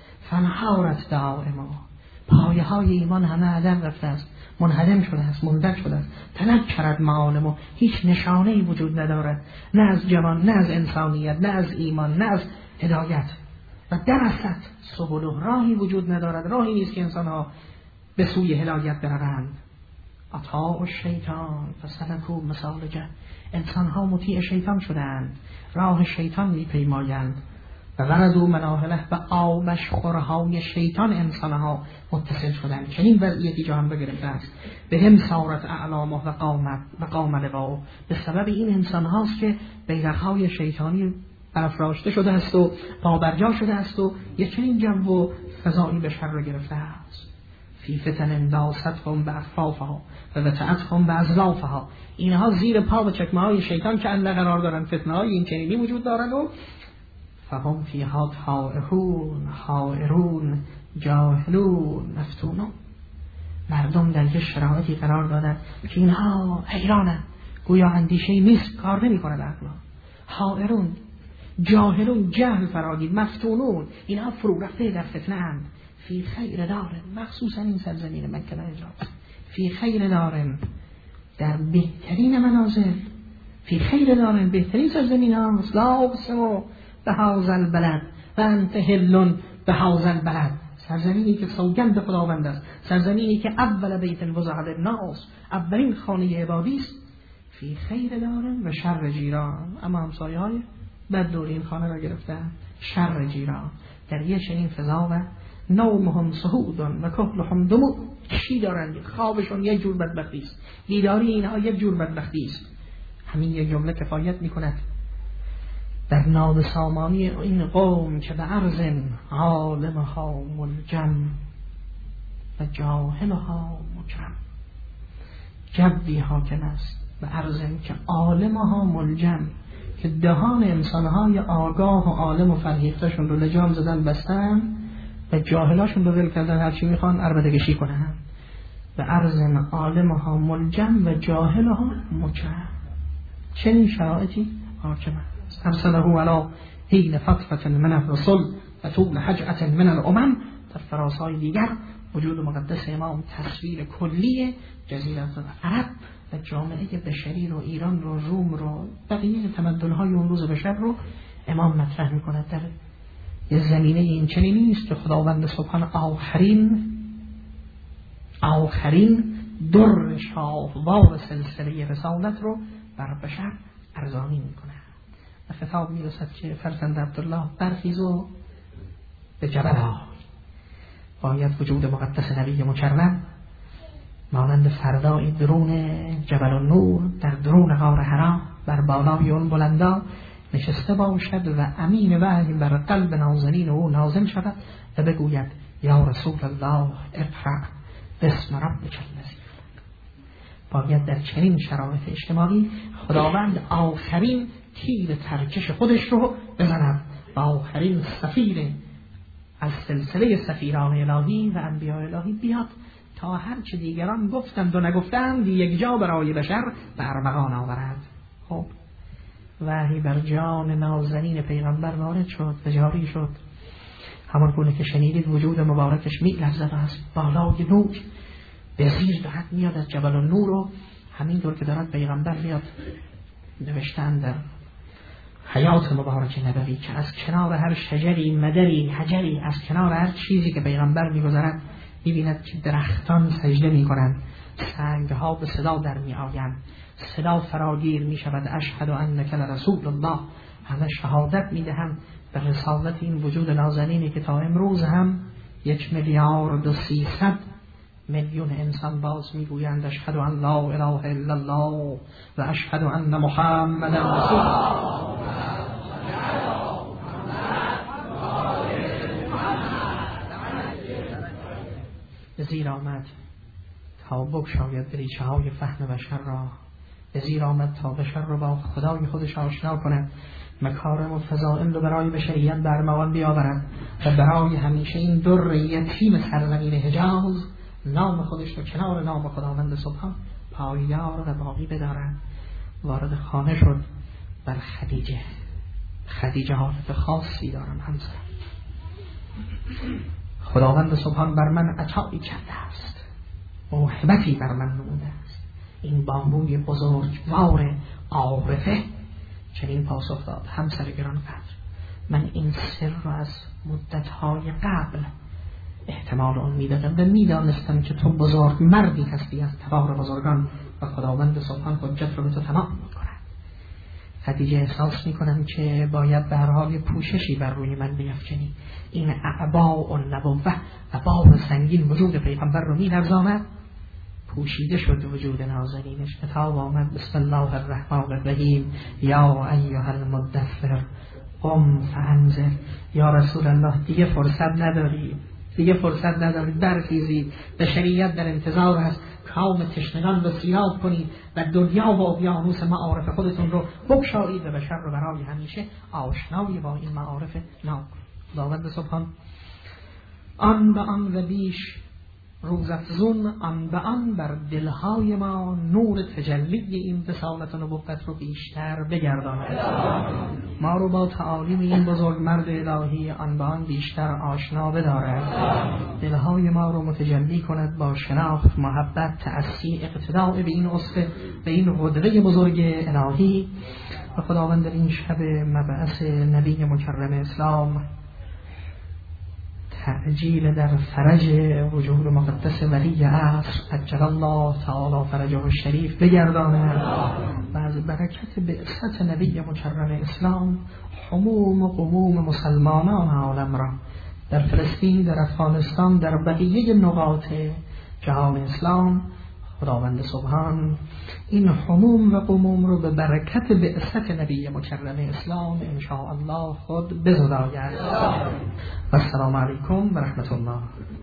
فانهارت دائما، پایه های ایمان همه عدم رفته است، منهدم شده است، مندک شده است. تنکرت معالم، هیچ نشانه‌ای وجود ندارد، نه از جوان، نه از انسانیت، نه از ایمان، نه از هدایت. و درست سبل، راهی وجود ندارد، راهی نیست که انسان‌ها به سوی هدایت بروند. اطاع الشیطان فسلکوا مسالکه، انسان‌ها مطیع شیطان شدند، راه شیطان می‌پیمایند. و وردوا مناهله، به آبش خورهای شیطان انسانها متصل شدند. چنین وضعیتی جا هم بگرفته است. به هم سارت اعلامه و قامت و قام لواء، به سبب این انسان هاست که بیرقهای شیطانی برافراشته شده است و پابرجا شده است و یک چنین جو و فضایی بشر را گرفته است. فی فتن داستهم باکفافها و وطأتهم بازلافها، اینها زیر پا و چکمه های شیطان که اندر قرار دارند، فتنه های این چنینی وجود دارند و فهم فیها تائهون حائرون جاهلون مفتونون. مردم در یک شرایطی قرار دادن که اینها حیرانند، گویا اندیشه‌ای نیست، کار نمی‌کند عقل. حائرون، جاهلون، جهل فرادید، مفتونون، اینها فرو رفته در فتنه اند. فی خیر دارن، مخصوصا این سرزمین مکه و حجاز، فی خیر دارن، در بهترین منازل، فی خیر دارن، بهترین سرزمین ها، لا اقسم بهذا البلد و انت حل بهذا البلد، سرزمینی که سوگند خداوند است، سرزمینی که اول بیت وضع للناس، اولین خانه عبادی است. فی خیر دارن و شر جیران، اما همسایه های بد دور این خانه را گرفتن، شر جیران. در یک چنین فضا و نومهم سهودن و کحلهم دمو، چی دارند؟ خوابشون یک جور بدبختی است، بیداری اینها یک جور بدبختی است. همین یک جمله کفایت میکند در نابسامانی این قوم که به عرض عالمها ملجم و جاهلها مکرم. جبی حاکم است به عرض که عالمها ملجم، که دهان انسانهای آگاه و عالم و فرهیختشون رو لجام زدن، بستن، و جاهلاشون رو ول کردن، هرچی میخوان عربده کشی کنن و ارزن عالمها ملجم و جاهلها مکرم. چنین شرایطی حاکم است. ارسله علی حین فترة من الرسل و طول حجعة من الامم. در فراسای دیگر وجود مقدس امام تصویر کلی جزیره عرب و جامعه بشری رو، ایران رو، روم رو، بقیه تمدن‌های اون روز بشر رو امام مطرح می‌کند. در یه زمینه این چنینی نیست که خداوند سبحان آخرین آخرین در شاهوار سلسله رسالت رو بر بشر ارزانی می‌کند. و خطاب می‌رسد که فرزند عبدالله برخیز و به جبل آی. باید وجود مقدس نبی مکرم مانند فردای درون جبل النور در درون غار حرا بر بالای اون بلندا نشسته باشد و امین وحی بر قلب نازنین او نازل شود و بگوید یا رسول الله اقرأ بسم ربک الذی خلق. باید در چنین شرایط اجتماعی خداوند آخرین تیر ترکش خودش رو بزند و آخرین سفیر از سلسله سفیران الهی و انبیاء الهی بیاد تا هرچه دیگران گفتند و نگفتند یک جا برای بشر به ارمغان آورد. خب وحی بر جان نازنین پیغمبر وارد شد و جاری شد. همان گونه که شنیدید وجود مبارکش می لرزد از بالای نور به زیر دارد میاد از جبل النور و همینطور که دارد پیغمبر میاد نوشتن در حیات مبارک نبوی که از کنار هر شجری مدری حجری، از کنار هر چیزی که پیغمبر میگذرد میبیند که درختان سجده میکنند، سنگها به صدا در میآیند، صدا فراگیر میشود اشهد انک لرسول الله. همه شهادت میدهند به رسالت این وجود نازنینی که تا امروز هم یک میلیارد و سیصد میلیون انسان باز میگویند اشهد ان لا اله الا الله و اشهد ان محمد رسول الله. زیر آمد تا بگشاید دریچه های فهم بشر را، زیر آمد تا بشر را با خدای خودش آشنا کند، مکارم و فضائل رو برای بشریت برمغان بیاورد و برای همیشه این در یتیم سرزمین حجاز نام خودش رو کنار نام خداوند سبحان پایدار و باقی بدارد. وارد خانه شد بر خدیجه. خدیجه حالت خاصی دارم همسر. خداوند سبحان بر من عطایی کرده است، موهبتی بر من نموده است. این بانوی بزرگوار عارفه چنین پاسخ داد: همسر گرانقدر، من این سر را از مدتهای قبل احتمال آن میدادم و میدانستم که تو بزرگ مردی هستی از تبار بزرگان و خداوند سبحان حجت رو به تو تمام میکند. خدیجه احساس میکنم که باید به هر حال پوششی بر روی من بیفکنی. این اعباء النبوه و بار سنگین وجود پیغمبر رو می‌لرزاند. پوشیده شد وجود نازنینش. کتاب آمد بسم الله الرحمن الرحیم یا ایها المدثر قم فانذر. یا رسول الله دیگه فرصت نداری، دیگه فرصت ندارید، برخیزید، بشریت در انتظار است، کام تشنگان رو سیراب کنید و دنیا و اقیانوس معارف خودتون رو بگشایید و بشر رو برای همیشه آشنایی با این معارف نام. خداوند سبحان آن به آن و بیش روزافزون آن به آن بر دلهای ما نور تجلی این رسالت و نبوت رو بیشتر بگرداند، ما رو با تعالیم این بزرگ مرد الهی آن به آن بیشتر آشنا بدارد، دلهای ما رو متجلی کند با شناخت، محبت، تأسی، اقتداء به این اصل، به این قدره بزرگ الهی. و خداوند در این شب مبعث نبی مکرم اسلام تعجیل در فرج وجود مقدس ولی عصر عجل الله تعالی فرجه الشریف بگرداند و از برکت بعثت نبی مکرم اسلام هموم و غموم مسلمانان عالم را در فلسطین، در افغانستان، در بقیه نقاط جهان اسلام خداوند سبحان این هموم و غموم رو به برکت بعثت نبی مکرم اسلام ان شاء الله خود بزداید. و السلام علیکم و رحمت الله.